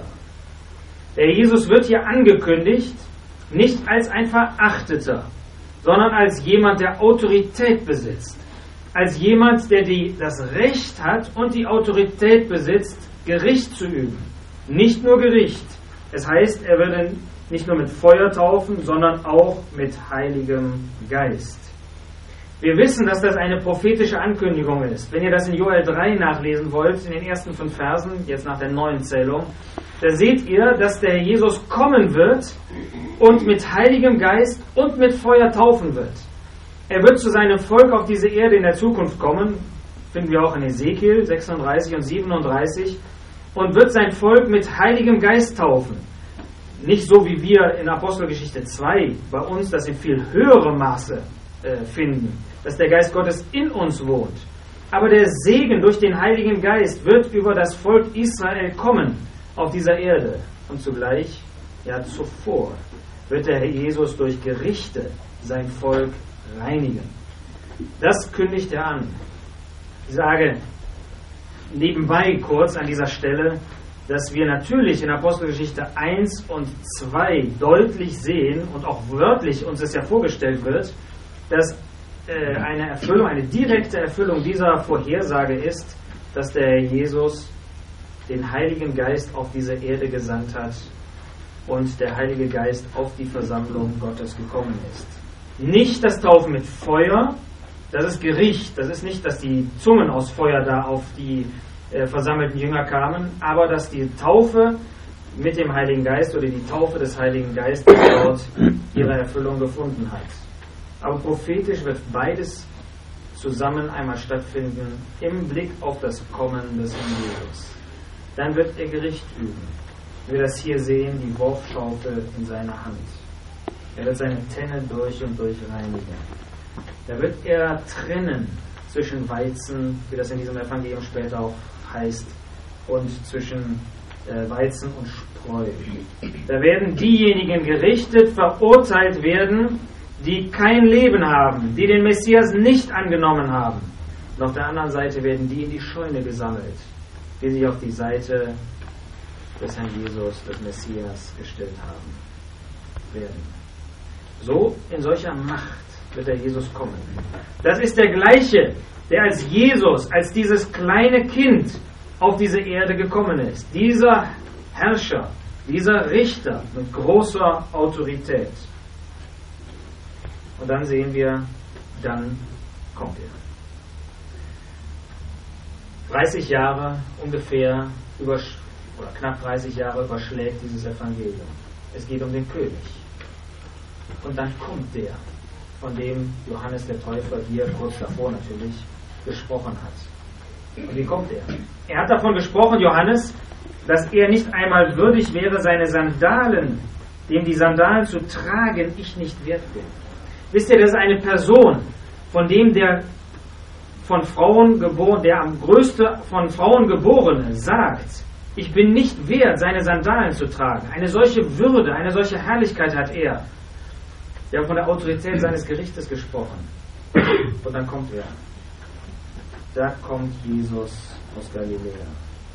Der Jesus wird hier angekündigt, nicht als ein Verachteter, sondern als jemand, der Autorität besitzt. Als jemand, der die, das Recht hat und die Autorität besitzt, Gericht zu üben. Nicht nur Gericht. Es heißt, er würde nicht nur mit Feuer taufen, sondern auch mit Heiligem Geist. Wir wissen, dass das eine prophetische Ankündigung ist. Wenn ihr das in Joel drei nachlesen wollt, in den ersten fünf Versen, jetzt nach der neuen Zählung, da seht ihr, dass der Jesus kommen wird und mit Heiligem Geist und mit Feuer taufen wird. Er wird zu seinem Volk auf diese Erde in der Zukunft kommen, finden wir auch in Ezekiel sechsunddreißig und siebenunddreißig, und wird sein Volk mit Heiligem Geist taufen. Nicht so wie wir in Apostelgeschichte zwei bei uns das in viel höherem Maße äh, finden, dass der Geist Gottes in uns wohnt. Aber der Segen durch den Heiligen Geist wird über das Volk Israel kommen auf dieser Erde. Und zugleich, ja zuvor, wird der Herr Jesus durch Gerichte sein Volk reinigen. Das kündigt er an. Ich sage nebenbei kurz an dieser Stelle, dass wir natürlich in Apostelgeschichte eins und zwei deutlich sehen und auch wörtlich uns es ja vorgestellt wird, dass äh, eine Erfüllung, eine direkte Erfüllung dieser Vorhersage ist, dass der Herr Jesus den Heiligen Geist auf diese Erde gesandt hat und der Heilige Geist auf die Versammlung Gottes gekommen ist. Nicht das Taufen mit Feuer, das ist Gericht, das ist nicht, dass die Zungen aus Feuer da auf die äh, versammelten Jünger kamen, aber dass die Taufe mit dem Heiligen Geist oder die Taufe des Heiligen Geistes dort ihre Erfüllung gefunden hat. Aber prophetisch wird beides zusammen einmal stattfinden im Blick auf das Kommen des Herrn Jesus. Dann wird er Gericht üben. Wir das hier sehen, die Wurfschaufel in seiner Hand. Er wird seine Tenne durch und durch reinigen. Da wird er trennen zwischen Weizen, wie das in diesem Evangelium später auch heißt, und zwischen äh, Weizen und Spreu. Da werden diejenigen gerichtet, verurteilt werden, die kein Leben haben, die den Messias nicht angenommen haben. Und auf der anderen Seite werden die in die Scheune gesammelt, die sich auf die Seite des Herrn Jesus, des Messias, gestellt haben werden. So in solcher Macht wird der Jesus kommen. Das ist der gleiche, der als Jesus, als dieses kleine Kind auf diese Erde gekommen ist. Dieser Herrscher, dieser Richter mit großer Autorität. Und dann sehen wir, dann kommt er. dreißig Jahre ungefähr über, oder knapp dreißig Jahre überschlägt dieses Evangelium. Es geht um den König. Und dann kommt der, von dem Johannes der Täufer hier kurz davor natürlich gesprochen hat. Und wie kommt er? Er hat davon gesprochen, Johannes, dass er nicht einmal würdig wäre, seine Sandalen, dem die Sandalen zu tragen, ich nicht wert bin. Wisst ihr, das ist eine Person, von dem der von Frauen geboren, der am größte von Frauen geborene sagt, ich bin nicht wert, seine Sandalen zu tragen. Eine solche Würde, eine solche Herrlichkeit hat er. Wir haben von der Autorität seines Gerichtes gesprochen. Und dann kommt er. Da kommt Jesus aus Galiläa.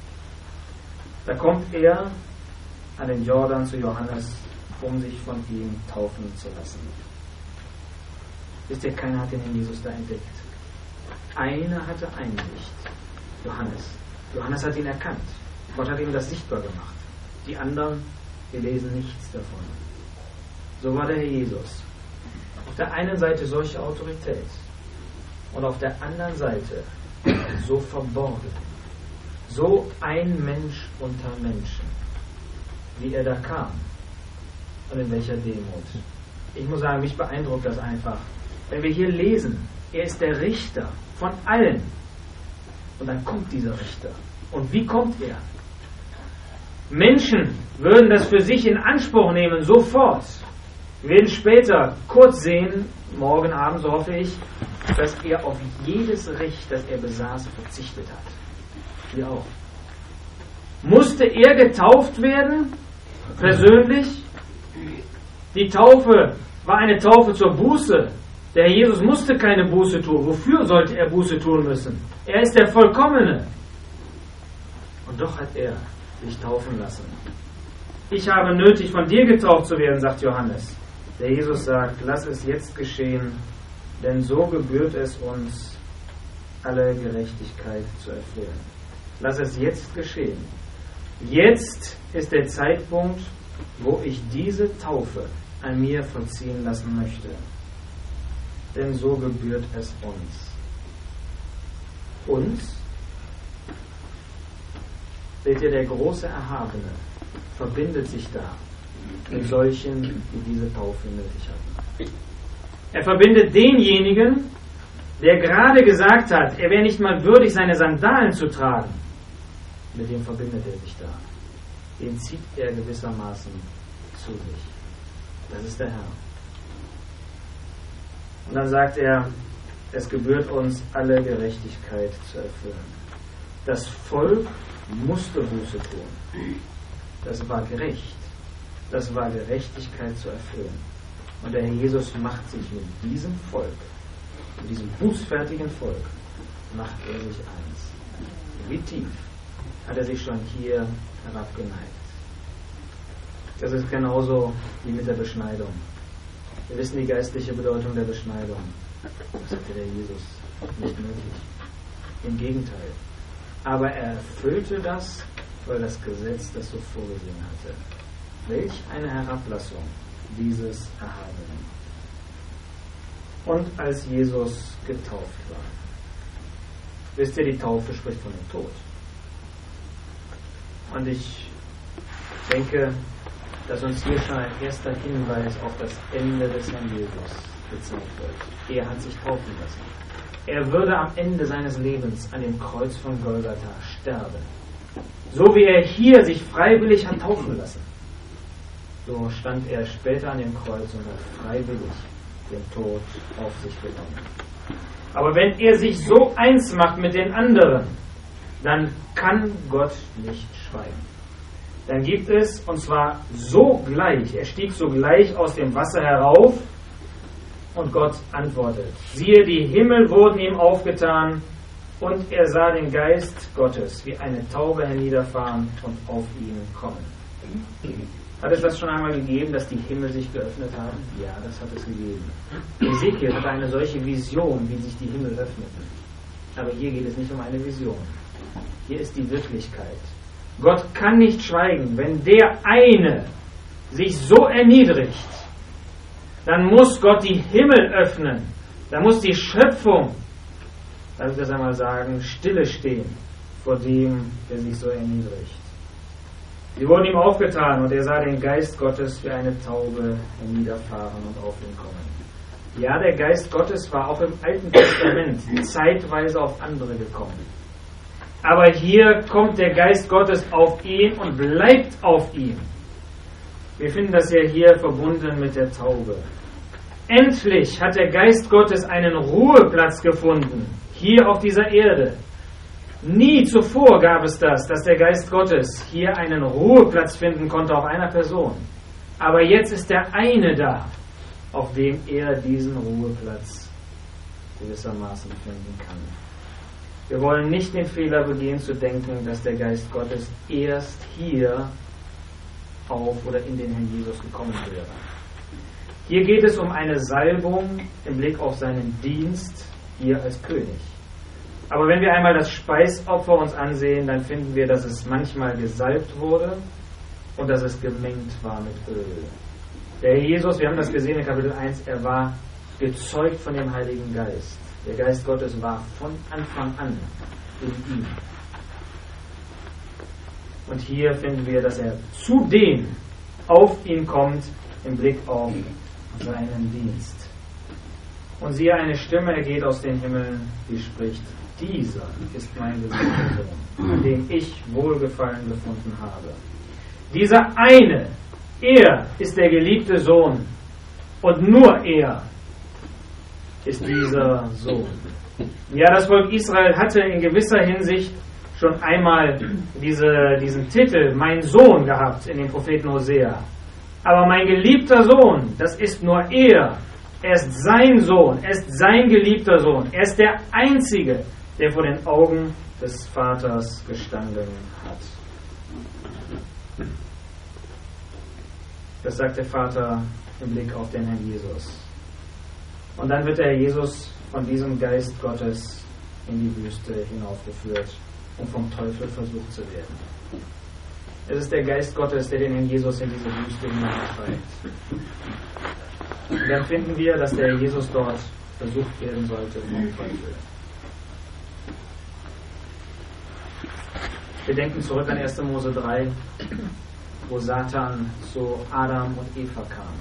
Da kommt er an den Jordan zu Johannes, um sich von ihm taufen zu lassen. Wisst ihr, keiner hat den Jesus da entdeckt. Einer hatte Einsicht. Johannes. Johannes hat ihn erkannt. Gott hat ihm das sichtbar gemacht. Die anderen, wir lesen nichts davon. So war der Herr Jesus. Auf der einen Seite solche Autorität und auf der anderen Seite so verborgen. So ein Mensch unter Menschen, wie er da kam und in welcher Demut. Ich muss sagen, mich beeindruckt das einfach. Wenn wir hier lesen, er ist der Richter von allen. Und dann kommt dieser Richter. Und wie kommt er? Menschen würden das für sich in Anspruch nehmen, sofort. Wir werden später kurz sehen, morgen Abend, so hoffe ich, dass er auf jedes Recht, das er besaß, verzichtet hat. Wir auch. Musste er getauft werden? Persönlich? Die Taufe war eine Taufe zur Buße. Der Herr Jesus musste keine Buße tun. Wofür sollte er Buße tun müssen? Er ist der Vollkommene. Und doch hat er sich taufen lassen. Ich habe nötig, von dir getauft zu werden, sagt Johannes. Der Jesus sagt, lass es jetzt geschehen, denn so gebührt es uns, alle Gerechtigkeit zu erfüllen. Lass es jetzt geschehen. Jetzt ist der Zeitpunkt, wo ich diese Taufe an mir vollziehen lassen möchte. Denn so gebührt es uns. Uns? Seht ihr, der große Erhabene verbindet sich da mit solchen, die diese Taufe nötig hatten. Er verbindet denjenigen, der gerade gesagt hat, er wäre nicht mal würdig, seine Sandalen zu tragen. Mit dem verbindet er sich da. Den zieht er gewissermaßen zu sich. Das ist der Herr. Und dann sagt er, es gebührt uns, alle Gerechtigkeit zu erfüllen. Das Volk musste Buße tun. Das war gerecht. Das war Gerechtigkeit zu erfüllen. Und der Herr Jesus macht sich mit diesem Volk, mit diesem bußfertigen Volk, macht er sich eins. Wie tief hat er sich schon hier herabgeneigt. Das ist genauso wie mit der Beschneidung. Wir wissen die geistliche Bedeutung der Beschneidung. Das hatte der Jesus nicht nötig. Im Gegenteil. Aber er erfüllte das, weil das Gesetz das so vorgesehen hatte. Welch eine Herablassung dieses Erhabenen. Und als Jesus getauft war. Wisst ihr, die Taufe spricht von dem Tod. Und ich denke, dass uns hier schon ein erster Hinweis auf das Ende des Herrn Jesus gezeigt wird. Er hat sich taufen lassen. Er würde am Ende seines Lebens an dem Kreuz von Golgatha sterben. So wie er hier sich freiwillig hat taufen lassen, so stand er später an dem Kreuz und hat freiwillig den Tod auf sich genommen. Aber wenn er sich so eins macht mit den anderen, dann kann Gott nicht schweigen. Dann gibt es, und zwar sogleich, er stieg sogleich aus dem Wasser herauf und Gott antwortet. Siehe, die Himmel wurden ihm aufgetan und er sah den Geist Gottes wie eine Taube herniederfahren und auf ihn kommen. Hat es das schon einmal gegeben, dass die Himmel sich geöffnet haben? Ja, das hat es gegeben. Ezekiel hatte eine solche Vision, wie sich die Himmel öffneten. Aber hier geht es nicht um eine Vision. Hier ist die Wirklichkeit. Gott kann nicht schweigen. Wenn der eine sich so erniedrigt, dann muss Gott die Himmel öffnen. Dann muss die Schöpfung, lass ich das einmal sagen, stille stehen vor dem, der sich so erniedrigt. Sie wurden ihm aufgetan und er sah den Geist Gottes wie eine Taube herniederfahren und auf ihn kommen. Ja, der Geist Gottes war auch im Alten Testament zeitweise auf andere gekommen. Aber hier kommt der Geist Gottes auf ihn und bleibt auf ihm. Wir finden das ja hier verbunden mit der Taube. Endlich hat der Geist Gottes einen Ruheplatz gefunden, hier auf dieser Erde. Nie zuvor gab es das, dass der Geist Gottes hier einen Ruheplatz finden konnte auf einer Person. Aber jetzt ist der eine da, auf dem er diesen Ruheplatz gewissermaßen finden kann. Wir wollen nicht den Fehler begehen zu denken, dass der Geist Gottes erst hier auf oder in den Herrn Jesus gekommen wäre. Hier geht es um eine Salbung im Blick auf seinen Dienst hier als König. Aber wenn wir einmal das Speisopfer uns ansehen, dann finden wir, dass es manchmal gesalbt wurde und dass es gemengt war mit Öl. Der Herr Jesus, wir haben das gesehen in Kapitel eins, er war gezeugt von dem Heiligen Geist. Der Geist Gottes war von Anfang an in ihm. Und hier finden wir, dass er zudem auf ihn kommt im Blick auf seinen Dienst. Und siehe, eine Stimme ergeht aus den Himmeln, die spricht: Dieser ist mein geliebter Sohn, an dem ich Wohlgefallen gefunden habe. Dieser eine, er ist der geliebte Sohn und nur er ist dieser Sohn. Ja, das Volk Israel hatte in gewisser Hinsicht schon einmal diese, diesen Titel, mein Sohn, gehabt in dem Propheten Hosea. Aber mein geliebter Sohn, das ist nur er. Er ist sein Sohn, er ist sein geliebter Sohn. Er ist der Einzige, der vor den Augen des Vaters gestanden hat. Das sagt der Vater im Blick auf den Herrn Jesus. Und dann wird der Herr Jesus von diesem Geist Gottes in die Wüste hinaufgeführt, um vom Teufel versucht zu werden. Es ist der Geist Gottes, der den Herrn Jesus in diese Wüste hineintreibt. Und dann finden wir, dass der Herr Jesus dort versucht werden sollte vom Teufel. Wir denken zurück an erster Mose drei, wo Satan zu Adam und Eva kam.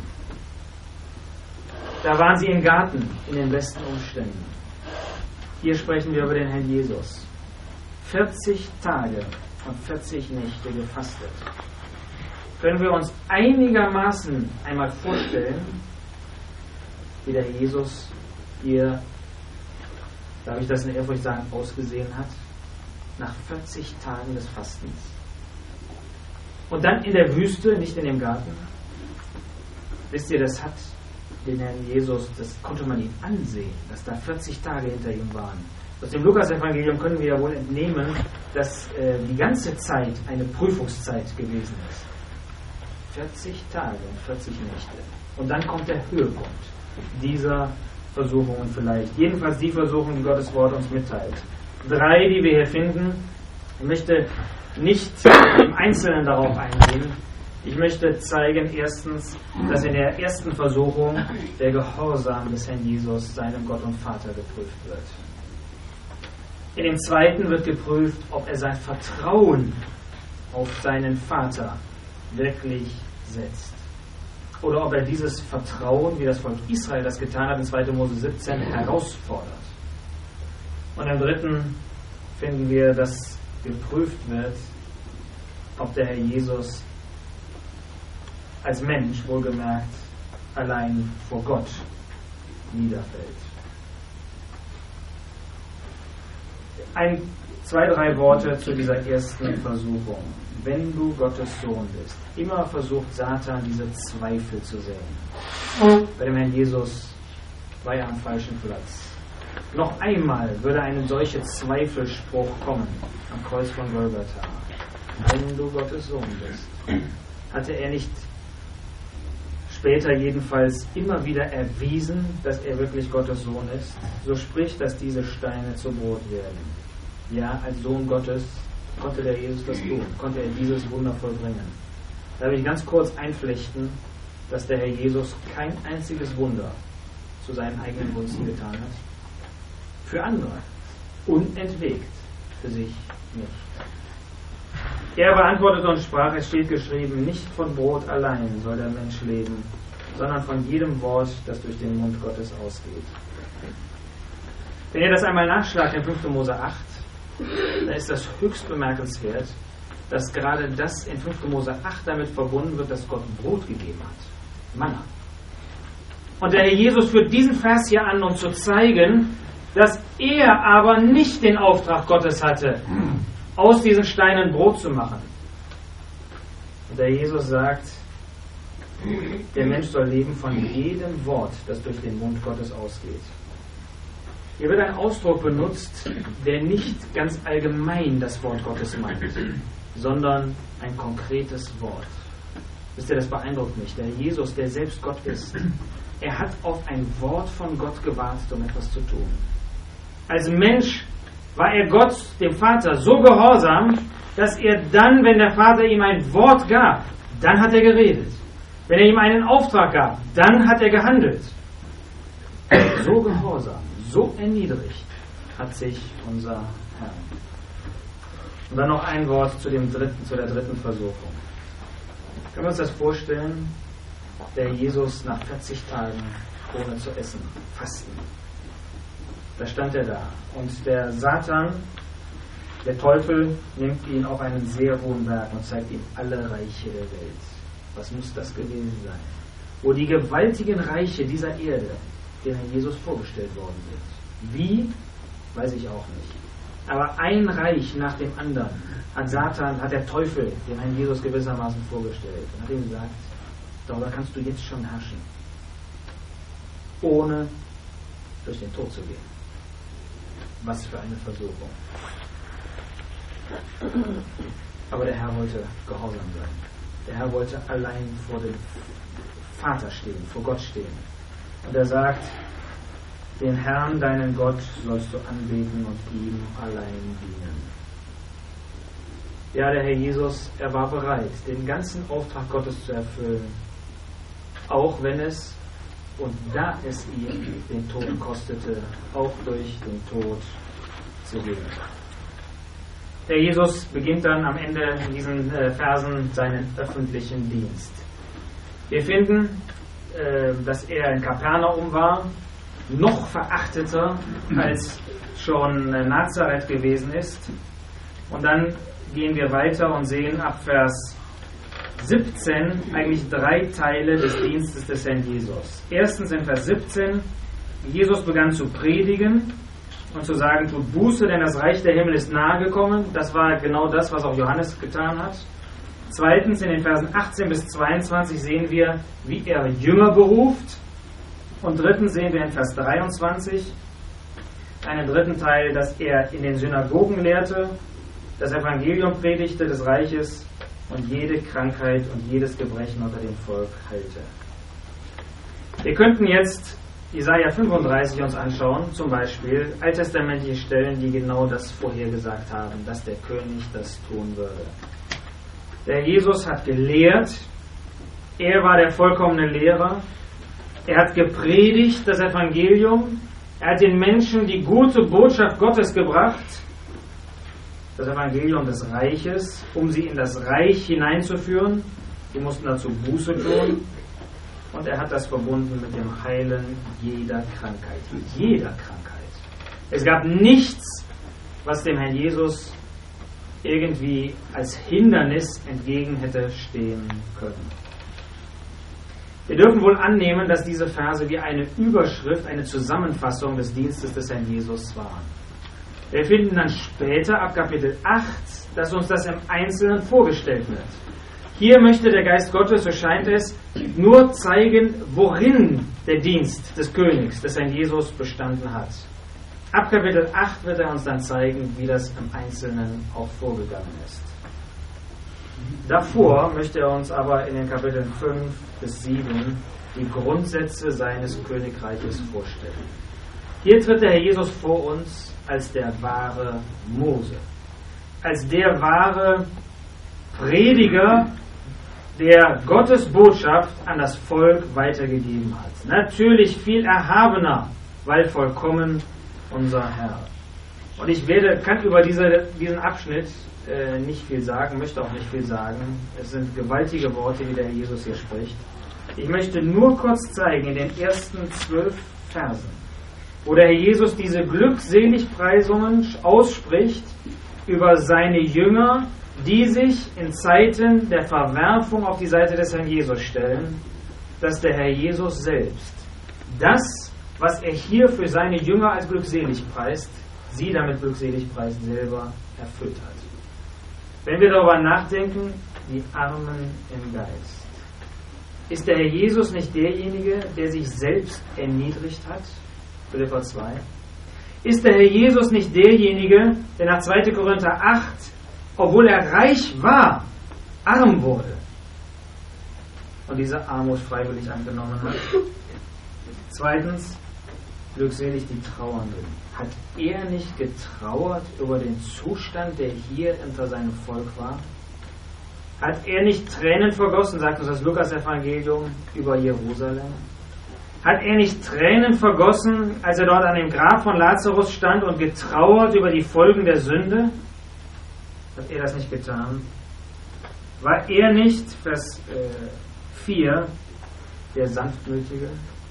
Da waren sie im Garten, in den besten Umständen. Hier sprechen wir über den Herrn Jesus. vierzig Tage und vierzig Nächte gefastet. Können wir uns einigermaßen einmal vorstellen, wie der Jesus hier, darf ich das in Ehrfurcht sagen, ausgesehen hat? Nach vierzig Tagen des Fastens. Und dann in der Wüste, nicht in dem Garten. Wisst ihr, das hat den Herrn Jesus, das konnte man ihm ansehen, dass da vierzig Tage hinter ihm waren. Aus dem Lukas-Evangelium können wir ja wohl entnehmen, dass äh, die ganze Zeit eine Prüfungszeit gewesen ist. vierzig Tage und vierzig Nächte. Und dann kommt der Höhepunkt dieser Versuchungen vielleicht. Jedenfalls die Versuchung, die Gottes Wort uns mitteilt. Drei, die wir hier finden. Ich möchte nicht im Einzelnen darauf eingehen. Ich möchte zeigen, erstens, dass in der ersten Versuchung der Gehorsam des Herrn Jesus seinem Gott und Vater geprüft wird. In dem zweiten wird geprüft, ob er sein Vertrauen auf seinen Vater wirklich setzt. Oder ob er dieses Vertrauen, wie das Volk Israel das getan hat, in zweiter Mose siebzehn, herausfordert. Und im dritten finden wir, dass geprüft wird, ob der Herr Jesus als Mensch, wohlgemerkt, allein vor Gott niederfällt. Ein, zwei, drei Worte zu dieser ersten Versuchung. Wenn du Gottes Sohn bist, immer versucht Satan, diese Zweifel zu sehen. Bei dem Herrn Jesus war er am falschen Platz. Noch einmal würde ein solcher Zweifelspruch kommen am Kreuz von Golgatha. Wenn du Gottes Sohn bist. Hatte er nicht später jedenfalls immer wieder erwiesen, dass er wirklich Gottes Sohn ist? So spricht, dass diese Steine zu Brot werden. Ja, als Sohn Gottes konnte der Jesus das tun, konnte er dieses Wunder vollbringen. Da will ich ganz kurz einflechten, dass der Herr Jesus kein einziges Wunder zu seinen eigenen Gunsten getan hat. Für andere. Unentwegt. Für sich nicht. Er beantwortete und sprach, es steht geschrieben, nicht von Brot allein soll der Mensch leben, sondern von jedem Wort, das durch den Mund Gottes ausgeht. Wenn ihr das einmal nachschlagt in fünfter Mose acht, dann ist das höchst bemerkenswert, dass gerade das in fünfter Mose acht damit verbunden wird, dass Gott Brot gegeben hat. Manna. Und der Herr Jesus führt diesen Vers hier an, um zu zeigen, dass er aber nicht den Auftrag Gottes hatte, aus diesen Steinen Brot zu machen. Und der Jesus sagt, der Mensch soll leben von jedem Wort, das durch den Mund Gottes ausgeht. Hier wird ein Ausdruck benutzt, der nicht ganz allgemein das Wort Gottes meint, sondern ein konkretes Wort. Wisst ihr, das beeindruckt mich. Der Jesus, der selbst Gott ist, er hat auf ein Wort von Gott gewartet, um etwas zu tun. Als Mensch war er Gott, dem Vater, so gehorsam, dass er dann, wenn der Vater ihm ein Wort gab, dann hat er geredet. Wenn er ihm einen Auftrag gab, dann hat er gehandelt. So gehorsam, so erniedrigt hat sich unser Herr. Und dann noch ein Wort zu, dem dritten, zu der dritten Versuchung. Können wir uns das vorstellen? Der Jesus nach vierzig Tagen ohne zu essen, fasten. Da stand er da. Und der Satan, der Teufel, nimmt ihn auf einen sehr hohen Berg und zeigt ihm alle Reiche der Welt. Was muss das gewesen sein? Wo die gewaltigen Reiche dieser Erde dem Herrn Jesus vorgestellt worden sind. Wie? Weiß ich auch nicht. Aber ein Reich nach dem anderen hat Satan, hat der Teufel dem Herrn Jesus gewissermaßen vorgestellt und hat ihm gesagt, darüber kannst du jetzt schon herrschen, ohne durch den Tod zu gehen. Was für eine Versuchung. Aber der Herr wollte gehorsam sein. Der Herr wollte allein vor dem Vater stehen, vor Gott stehen. Und er sagt, den Herrn, deinen Gott, sollst du anbeten und ihm allein dienen. Ja, der Herr Jesus, er war bereit, den ganzen Auftrag Gottes zu erfüllen, auch wenn es, und da es ihn den Tod kostete, auch durch den Tod zu gehen. Der Jesus beginnt dann am Ende in diesen äh, Versen seinen öffentlichen Dienst. Wir finden, äh, dass er in Kapernaum war, noch verachteter als schon äh, Nazareth gewesen ist. Und dann gehen wir weiter und sehen ab Vers siebzehn eigentlich drei Teile des Dienstes des Herrn Jesus. Erstens in Vers siebzehn, Jesus begann zu predigen und zu sagen, tut Buße, denn das Reich der Himmel ist nahe gekommen. Das war genau das, was auch Johannes getan hat. Zweitens, in den Versen achtzehn bis zweiundzwanzig sehen wir, wie er Jünger beruft. Und drittens sehen wir in Vers dreiundzwanzig einen dritten Teil, dass er in den Synagogen lehrte, das Evangelium predigte des Reiches und jede Krankheit und jedes Gebrechen unter dem Volk heilte. Wir könnten jetzt Jesaja fünfunddreißig uns anschauen, zum Beispiel alttestamentliche Stellen, die genau das vorhergesagt haben, dass der König das tun würde. Der Jesus hat gelehrt, er war der vollkommene Lehrer, er hat gepredigt das Evangelium, er hat den Menschen die gute Botschaft Gottes gebracht, das Evangelium des Reiches, um sie in das Reich hineinzuführen. Sie mussten dazu Buße tun. Und er hat das verbunden mit dem Heilen jeder Krankheit. Jeder Krankheit. Es gab nichts, was dem Herrn Jesus irgendwie als Hindernis entgegen hätte stehen können. Wir dürfen wohl annehmen, dass diese Verse wie eine Überschrift, eine Zusammenfassung des Dienstes des Herrn Jesus waren. Wir finden dann später ab Kapitel acht, dass uns das im Einzelnen vorgestellt wird. Hier möchte der Geist Gottes, so scheint es, nur zeigen, worin der Dienst des Königs, des Herrn Jesus, bestanden hat. Ab Kapitel acht wird er uns dann zeigen, wie das im Einzelnen auch vorgegangen ist. Davor möchte er uns aber in den Kapiteln fünf bis sieben die Grundsätze seines Königreiches vorstellen. Hier tritt der Herr Jesus vor uns als der wahre Mose, als der wahre Prediger, der Gottes Botschaft an das Volk weitergegeben hat. Natürlich viel erhabener, weil vollkommen unser Herr. Und ich werde, kann über diese, diesen Abschnitt äh, nicht viel sagen, möchte auch nicht viel sagen. Es sind gewaltige Worte, die der Herr Jesus hier spricht. Ich möchte nur kurz zeigen, in den ersten zwölf Versen, wo der Herr Jesus diese Glückseligpreisungen ausspricht über seine Jünger, die sich in Zeiten der Verwerfung auf die Seite des Herrn Jesus stellen, dass der Herr Jesus selbst das, was er hier für seine Jünger als glückselig preist, sie damit glückselig preist, selber erfüllt hat. Wenn wir darüber nachdenken, die Armen im Geist. Ist der Herr Jesus nicht derjenige, der sich selbst erniedrigt hat? Philipper zwei. Ist der Herr Jesus nicht derjenige, der nach zweiter Korinther acht, obwohl er reich war, arm wurde und diese Armut freiwillig angenommen hat? Zweitens, glückselig die Trauernden. Hat er nicht getrauert über den Zustand, der hier unter seinem Volk war? Hat er nicht Tränen vergossen, sagt uns das Lukas-Evangelium, über Jerusalem? Hat er nicht Tränen vergossen, als er dort an dem Grab von Lazarus stand und getrauert über die Folgen der Sünde? Hat er das nicht getan? War er nicht, Vers vier, der Sanftmütige?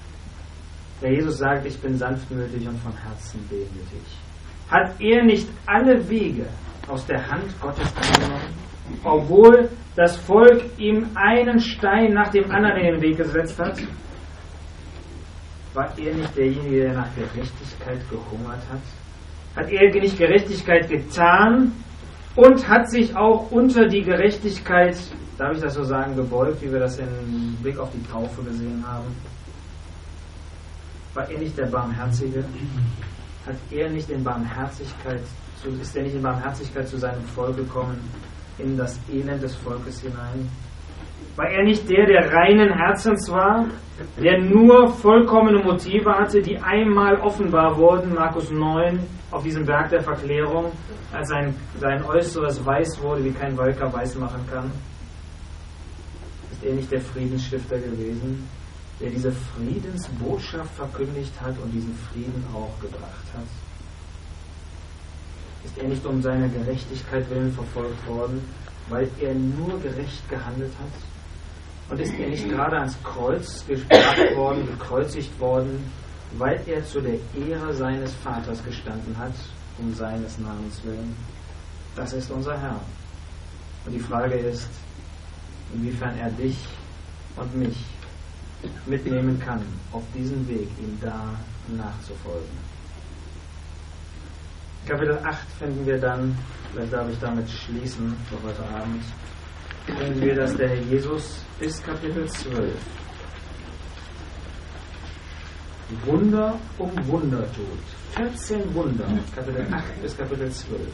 Der Jesus sagt, ich bin sanftmütig und von Herzen demütig. Hat er nicht alle Wege aus der Hand Gottes angenommen, obwohl das Volk ihm einen Stein nach dem anderen in den Weg gesetzt hat? War er nicht derjenige, der nach Gerechtigkeit gehungert hat? Hat er nicht Gerechtigkeit getan und hat sich auch unter die Gerechtigkeit, darf ich das so sagen, gebeugt, wie wir das im Blick auf die Taufe gesehen haben? War er nicht der Barmherzige? Hat er nicht in Barmherzigkeit, ist er nicht in Barmherzigkeit zu seinem Volk gekommen, in das Elend des Volkes hinein? War er nicht der, der reinen Herzens war, der nur vollkommene Motive hatte, die einmal offenbar wurden, Markus neun, auf diesem Berg der Verklärung, als sein, sein Äußeres weiß wurde, wie kein Wolker weiß machen kann? Ist er nicht der Friedensstifter gewesen, der diese Friedensbotschaft verkündigt hat und diesen Frieden auch gebracht hat? Ist er nicht um seiner Gerechtigkeit willen verfolgt worden, weil er nur gerecht gehandelt hat? Und ist er nicht gerade ans Kreuz gebracht worden, gekreuzigt worden, weil er zu der Ehre seines Vaters gestanden hat, um seines Namens willen? Das ist unser Herr. Und die Frage ist, inwiefern er dich und mich mitnehmen kann, auf diesen Weg, ihm da nachzufolgen. Kapitel acht finden wir dann, vielleicht darf ich damit schließen für heute Abend, finden wir, dass der Herr Jesus bis Kapitel zwölf Wunder um Wunder tut. vierzehn Wunder, Kapitel acht bis Kapitel zwölf,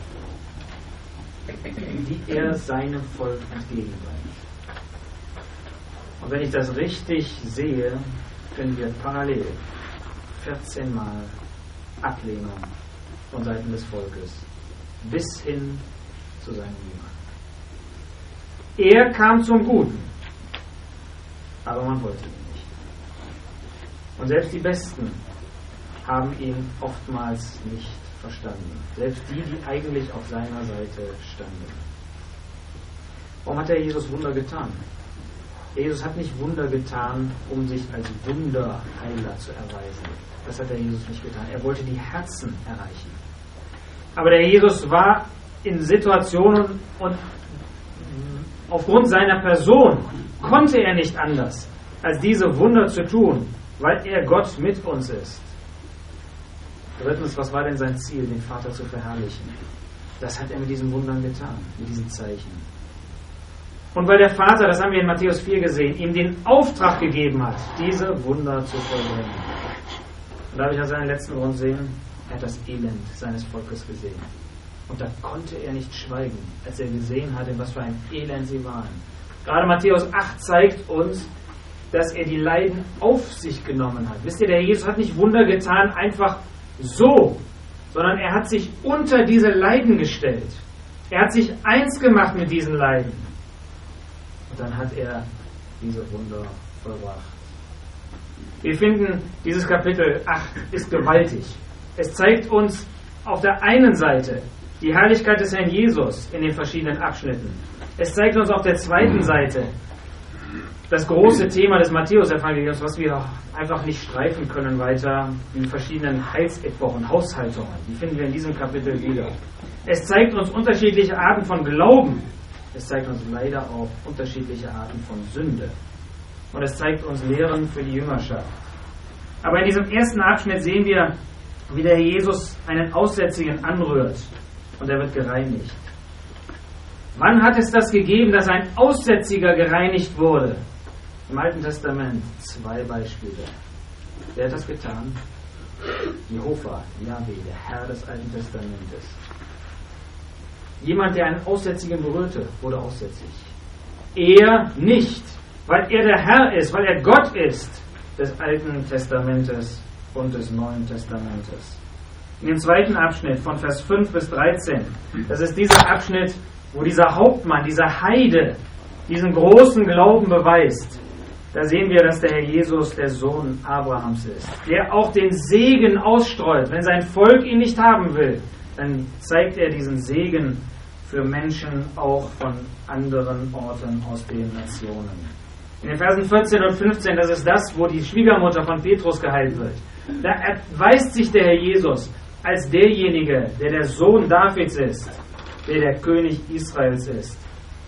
die er seinem Volk entgegenbringt. Und wenn ich das richtig sehe, finden wir parallel vierzehn Mal Ablehnung von Seiten des Volkes bis hin zu seinen Jüngern. Er kam zum Guten, aber man wollte ihn nicht. Und selbst die Besten haben ihn oftmals nicht verstanden. Selbst die, die eigentlich auf seiner Seite standen. Warum hat der Jesus Wunder getan? Jesus hat nicht Wunder getan, um sich als Wunderheiler zu erweisen. Das hat der Jesus nicht getan. Er wollte die Herzen erreichen. Aber der Jesus war in Situationen und aufgrund seiner Person konnte er nicht anders, als diese Wunder zu tun, weil er Gott mit uns ist. Drittens, was war denn sein Ziel, den Vater zu verherrlichen? Das hat er mit diesen Wundern getan, mit diesen Zeichen. Und weil der Vater, das haben wir in Matthäus vier gesehen, ihm den Auftrag gegeben hat, diese Wunder zu vollbringen. Und darf ich also einen letzten Grund sehen? Er hat das Elend seines Volkes gesehen. Und da konnte er nicht schweigen, als er gesehen hat, in was für ein Elend sie waren. Gerade Matthäus acht zeigt uns, dass er die Leiden auf sich genommen hat. Wisst ihr, der Jesus hat nicht Wunder getan, einfach so, sondern er hat sich unter diese Leiden gestellt. Er hat sich eins gemacht mit diesen Leiden. Und dann hat er diese Wunder vollbracht. Wir finden, dieses Kapitel acht ist gewaltig. Es zeigt uns auf der einen Seite die Herrlichkeit des Herrn Jesus in den verschiedenen Abschnitten. Es zeigt uns auf der zweiten Seite das große Thema des Matthäus-Evangeliums, was wir einfach nicht streifen können weiter, die verschiedenen Heilsepochen, Haushaltungen, die finden wir in diesem Kapitel wieder. Es zeigt uns unterschiedliche Arten von Glauben. Es zeigt uns leider auch unterschiedliche Arten von Sünde. Und es zeigt uns Lehren für die Jüngerschaft. Aber in diesem ersten Abschnitt sehen wir, wie der Herr Jesus einen Aussätzigen anrührt und er wird gereinigt. Wann hat es das gegeben, dass ein Aussätziger gereinigt wurde? Im Alten Testament zwei Beispiele. Wer hat das getan? Jehova, Jahwe, der Herr des Alten Testamentes. Jemand, der einen Aussätzigen berührte, wurde aussätzig. Er nicht, weil er der Herr ist, weil er Gott ist des Alten Testamentes und des Neuen Testamentes. In dem zweiten Abschnitt von Vers fünf bis dreizehn, das ist dieser Abschnitt, wo dieser Hauptmann, dieser Heide, diesen großen Glauben beweist. Da sehen wir, dass der Herr Jesus der Sohn Abrahams ist, der auch den Segen ausstreut. Wenn sein Volk ihn nicht haben will, dann zeigt er diesen Segen für Menschen auch von anderen Orten aus den Nationen. In den Versen vierzehn und fünfzehn, das ist das, wo die Schwiegermutter von Petrus geheilt wird. Da erweist sich der Herr Jesus als derjenige, der der Sohn Davids ist, der der König Israels ist.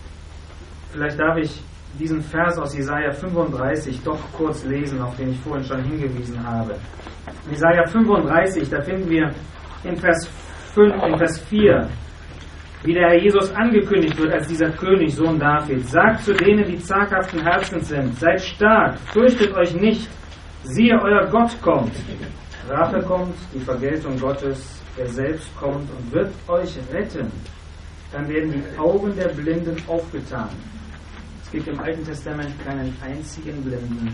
Vielleicht darf ich diesen Vers aus Jesaja fünfunddreißig doch kurz lesen, auf den ich vorhin schon hingewiesen habe. In Jesaja fünfunddreißig, da finden wir in Vers fünf, in Vers vier, wie der Herr Jesus angekündigt wird als dieser König, Sohn Davids. Sagt zu denen, die zaghaften Herzens sind, seid stark, fürchtet euch nicht, siehe, euer Gott kommt. Rache kommt, die Vergeltung Gottes, er selbst kommt und wird euch retten. Dann werden die Augen der Blinden aufgetan. Es gibt im Alten Testament keinen einzigen Blinden,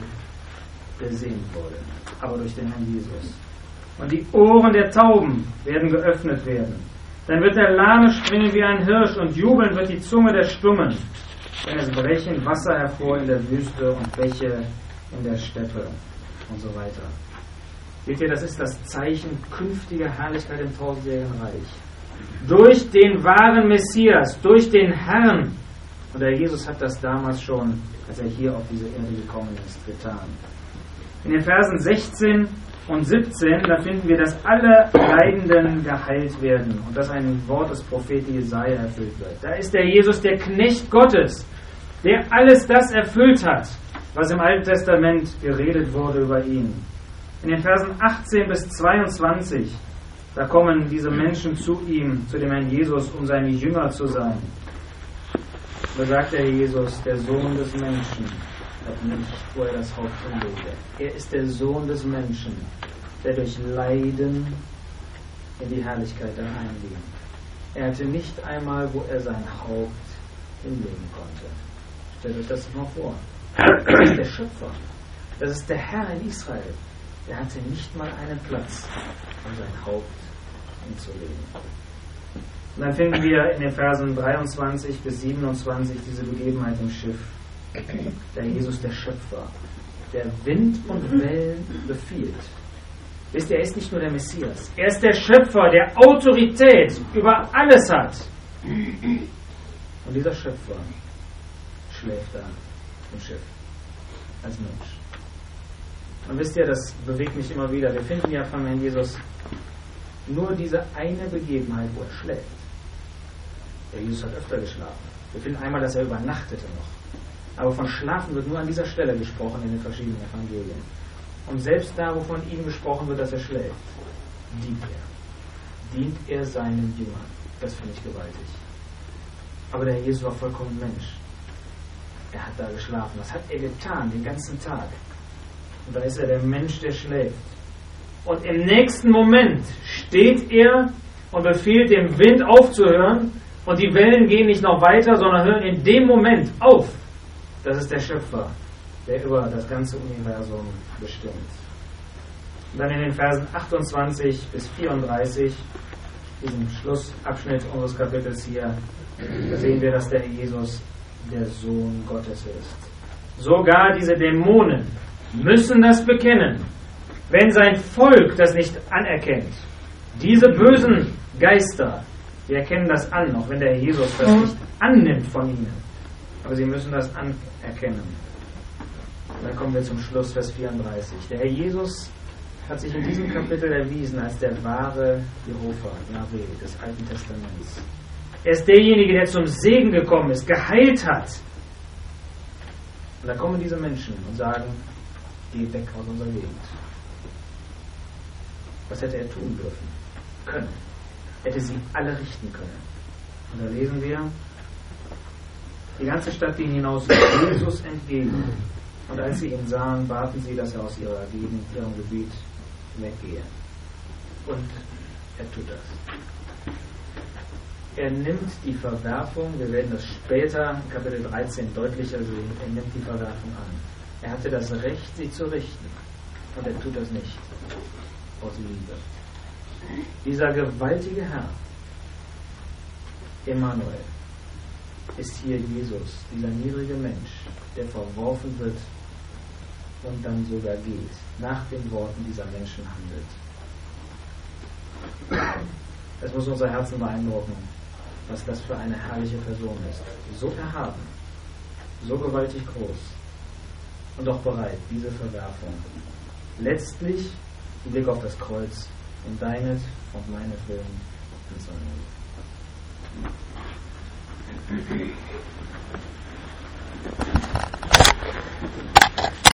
der sehen wurde, aber durch den Herrn Jesus. Und die Ohren der Tauben werden geöffnet werden. Dann wird der Lahme springen wie ein Hirsch und jubeln wird die Zunge der Stummen. Denn es brechen Wasser hervor in der Wüste und Bäche in der Steppe und so weiter. Seht ihr, das ist das Zeichen künftiger Herrlichkeit im tausendjährigen Reich. Durch den wahren Messias, durch den Herrn. Und der Jesus hat das damals schon, als er hier auf diese Erde gekommen ist, getan. In den Versen sechzehn und siebzehn, da finden wir, dass alle Leidenden geheilt werden und dass ein Wort des Propheten Jesaja erfüllt wird. Da ist der Jesus, der Knecht Gottes, der alles das erfüllt hat, was im Alten Testament geredet wurde über ihn. In den Versen achtzehn bis zweiundzwanzig, da kommen diese Menschen zu ihm, zu dem Herrn Jesus, um seine Jünger zu sein. Da sagt der Jesus, der Sohn des Menschen, hat nicht, wo er das Haupt hinlege. Er ist der Sohn des Menschen, der durch Leiden in die Herrlichkeit hineinging. Er hatte nicht einmal, wo er sein Haupt hinlegen konnte. Stellt euch das mal vor. Das ist der Schöpfer. Das ist der Herr in Israel. Er hatte nicht mal einen Platz, um sein Haupt hinzulegen. Und dann finden wir in den Versen dreiundzwanzig bis siebenundzwanzig diese Begebenheit im Schiff. Der Jesus, der Schöpfer, der Wind und Wellen befiehlt. Wisst ihr, er ist nicht nur der Messias. Er ist der Schöpfer, der Autorität über alles hat. Und dieser Schöpfer schläft da im Schiff als Mensch. Und wisst ihr, das bewegt mich immer wieder. Wir finden ja von Herrn Jesus nur diese eine Begebenheit, wo er schläft. Der Jesus hat öfter geschlafen. Wir finden einmal, dass er übernachtete noch. Aber von Schlafen wird nur an dieser Stelle gesprochen in den verschiedenen Evangelien. Und selbst da, wo von ihm gesprochen wird, dass er schläft, dient er. Dient er seinen Jüngern. Das finde ich gewaltig. Aber der Herr Jesus war vollkommen Mensch. Er hat da geschlafen. Was hat er getan den ganzen Tag? Und da ist er der Mensch, der schläft. Und im nächsten Moment steht er und befiehlt dem Wind aufzuhören. Und die Wellen gehen nicht noch weiter, sondern hören in dem Moment auf. Das ist der Schöpfer, der über das ganze Universum bestimmt. Und dann in den Versen achtundzwanzig bis vierunddreißig, diesem Schlussabschnitt unseres Kapitels hier, da sehen wir, dass der Jesus der Sohn Gottes ist. Sogar diese Dämonen müssen das bekennen. Wenn sein Volk das nicht anerkennt, Diese bösen Geister, die erkennen das an, auch wenn der Herr Jesus das nicht annimmt von ihnen. Aber sie müssen das anerkennen. Und dann kommen wir zum Schluss, Vers vierunddreißig. Der Herr Jesus hat sich in diesem Kapitel erwiesen als der wahre Jehova, Jahwe, des Alten Testaments. Er ist derjenige, der zum Segen gekommen ist, geheilt hat. Und da kommen diese Menschen und sagen, geh weg aus unserer Gegend. Was hätte er tun dürfen? Können. Er hätte sie alle richten können. Und da lesen wir, die ganze Stadt ging hinaus Jesus entgegen. Und als sie ihn sahen, baten sie, dass er aus ihrer Gegend, ihrem Gebiet weggehe. Und er tut das. Er nimmt die Verwerfung, wir werden das später in Kapitel dreizehn deutlicher sehen, er nimmt die Verwerfung an. Er hatte das Recht, sie zu richten. Und er tut das nicht. Aus Liebe. Dieser gewaltige Herr, Emmanuel, ist hier Jesus, dieser niedrige Mensch, der verworfen wird und dann sogar geht, nach den Worten dieser Menschen handelt. Es muss unser Herzen beeindrucken, was das für eine herrliche Person ist. So erhaben, so gewaltig groß und doch bereit, diese Verwerfung letztlich im Blick auf das Kreuz um deinet und meinetwillen anzunehmen.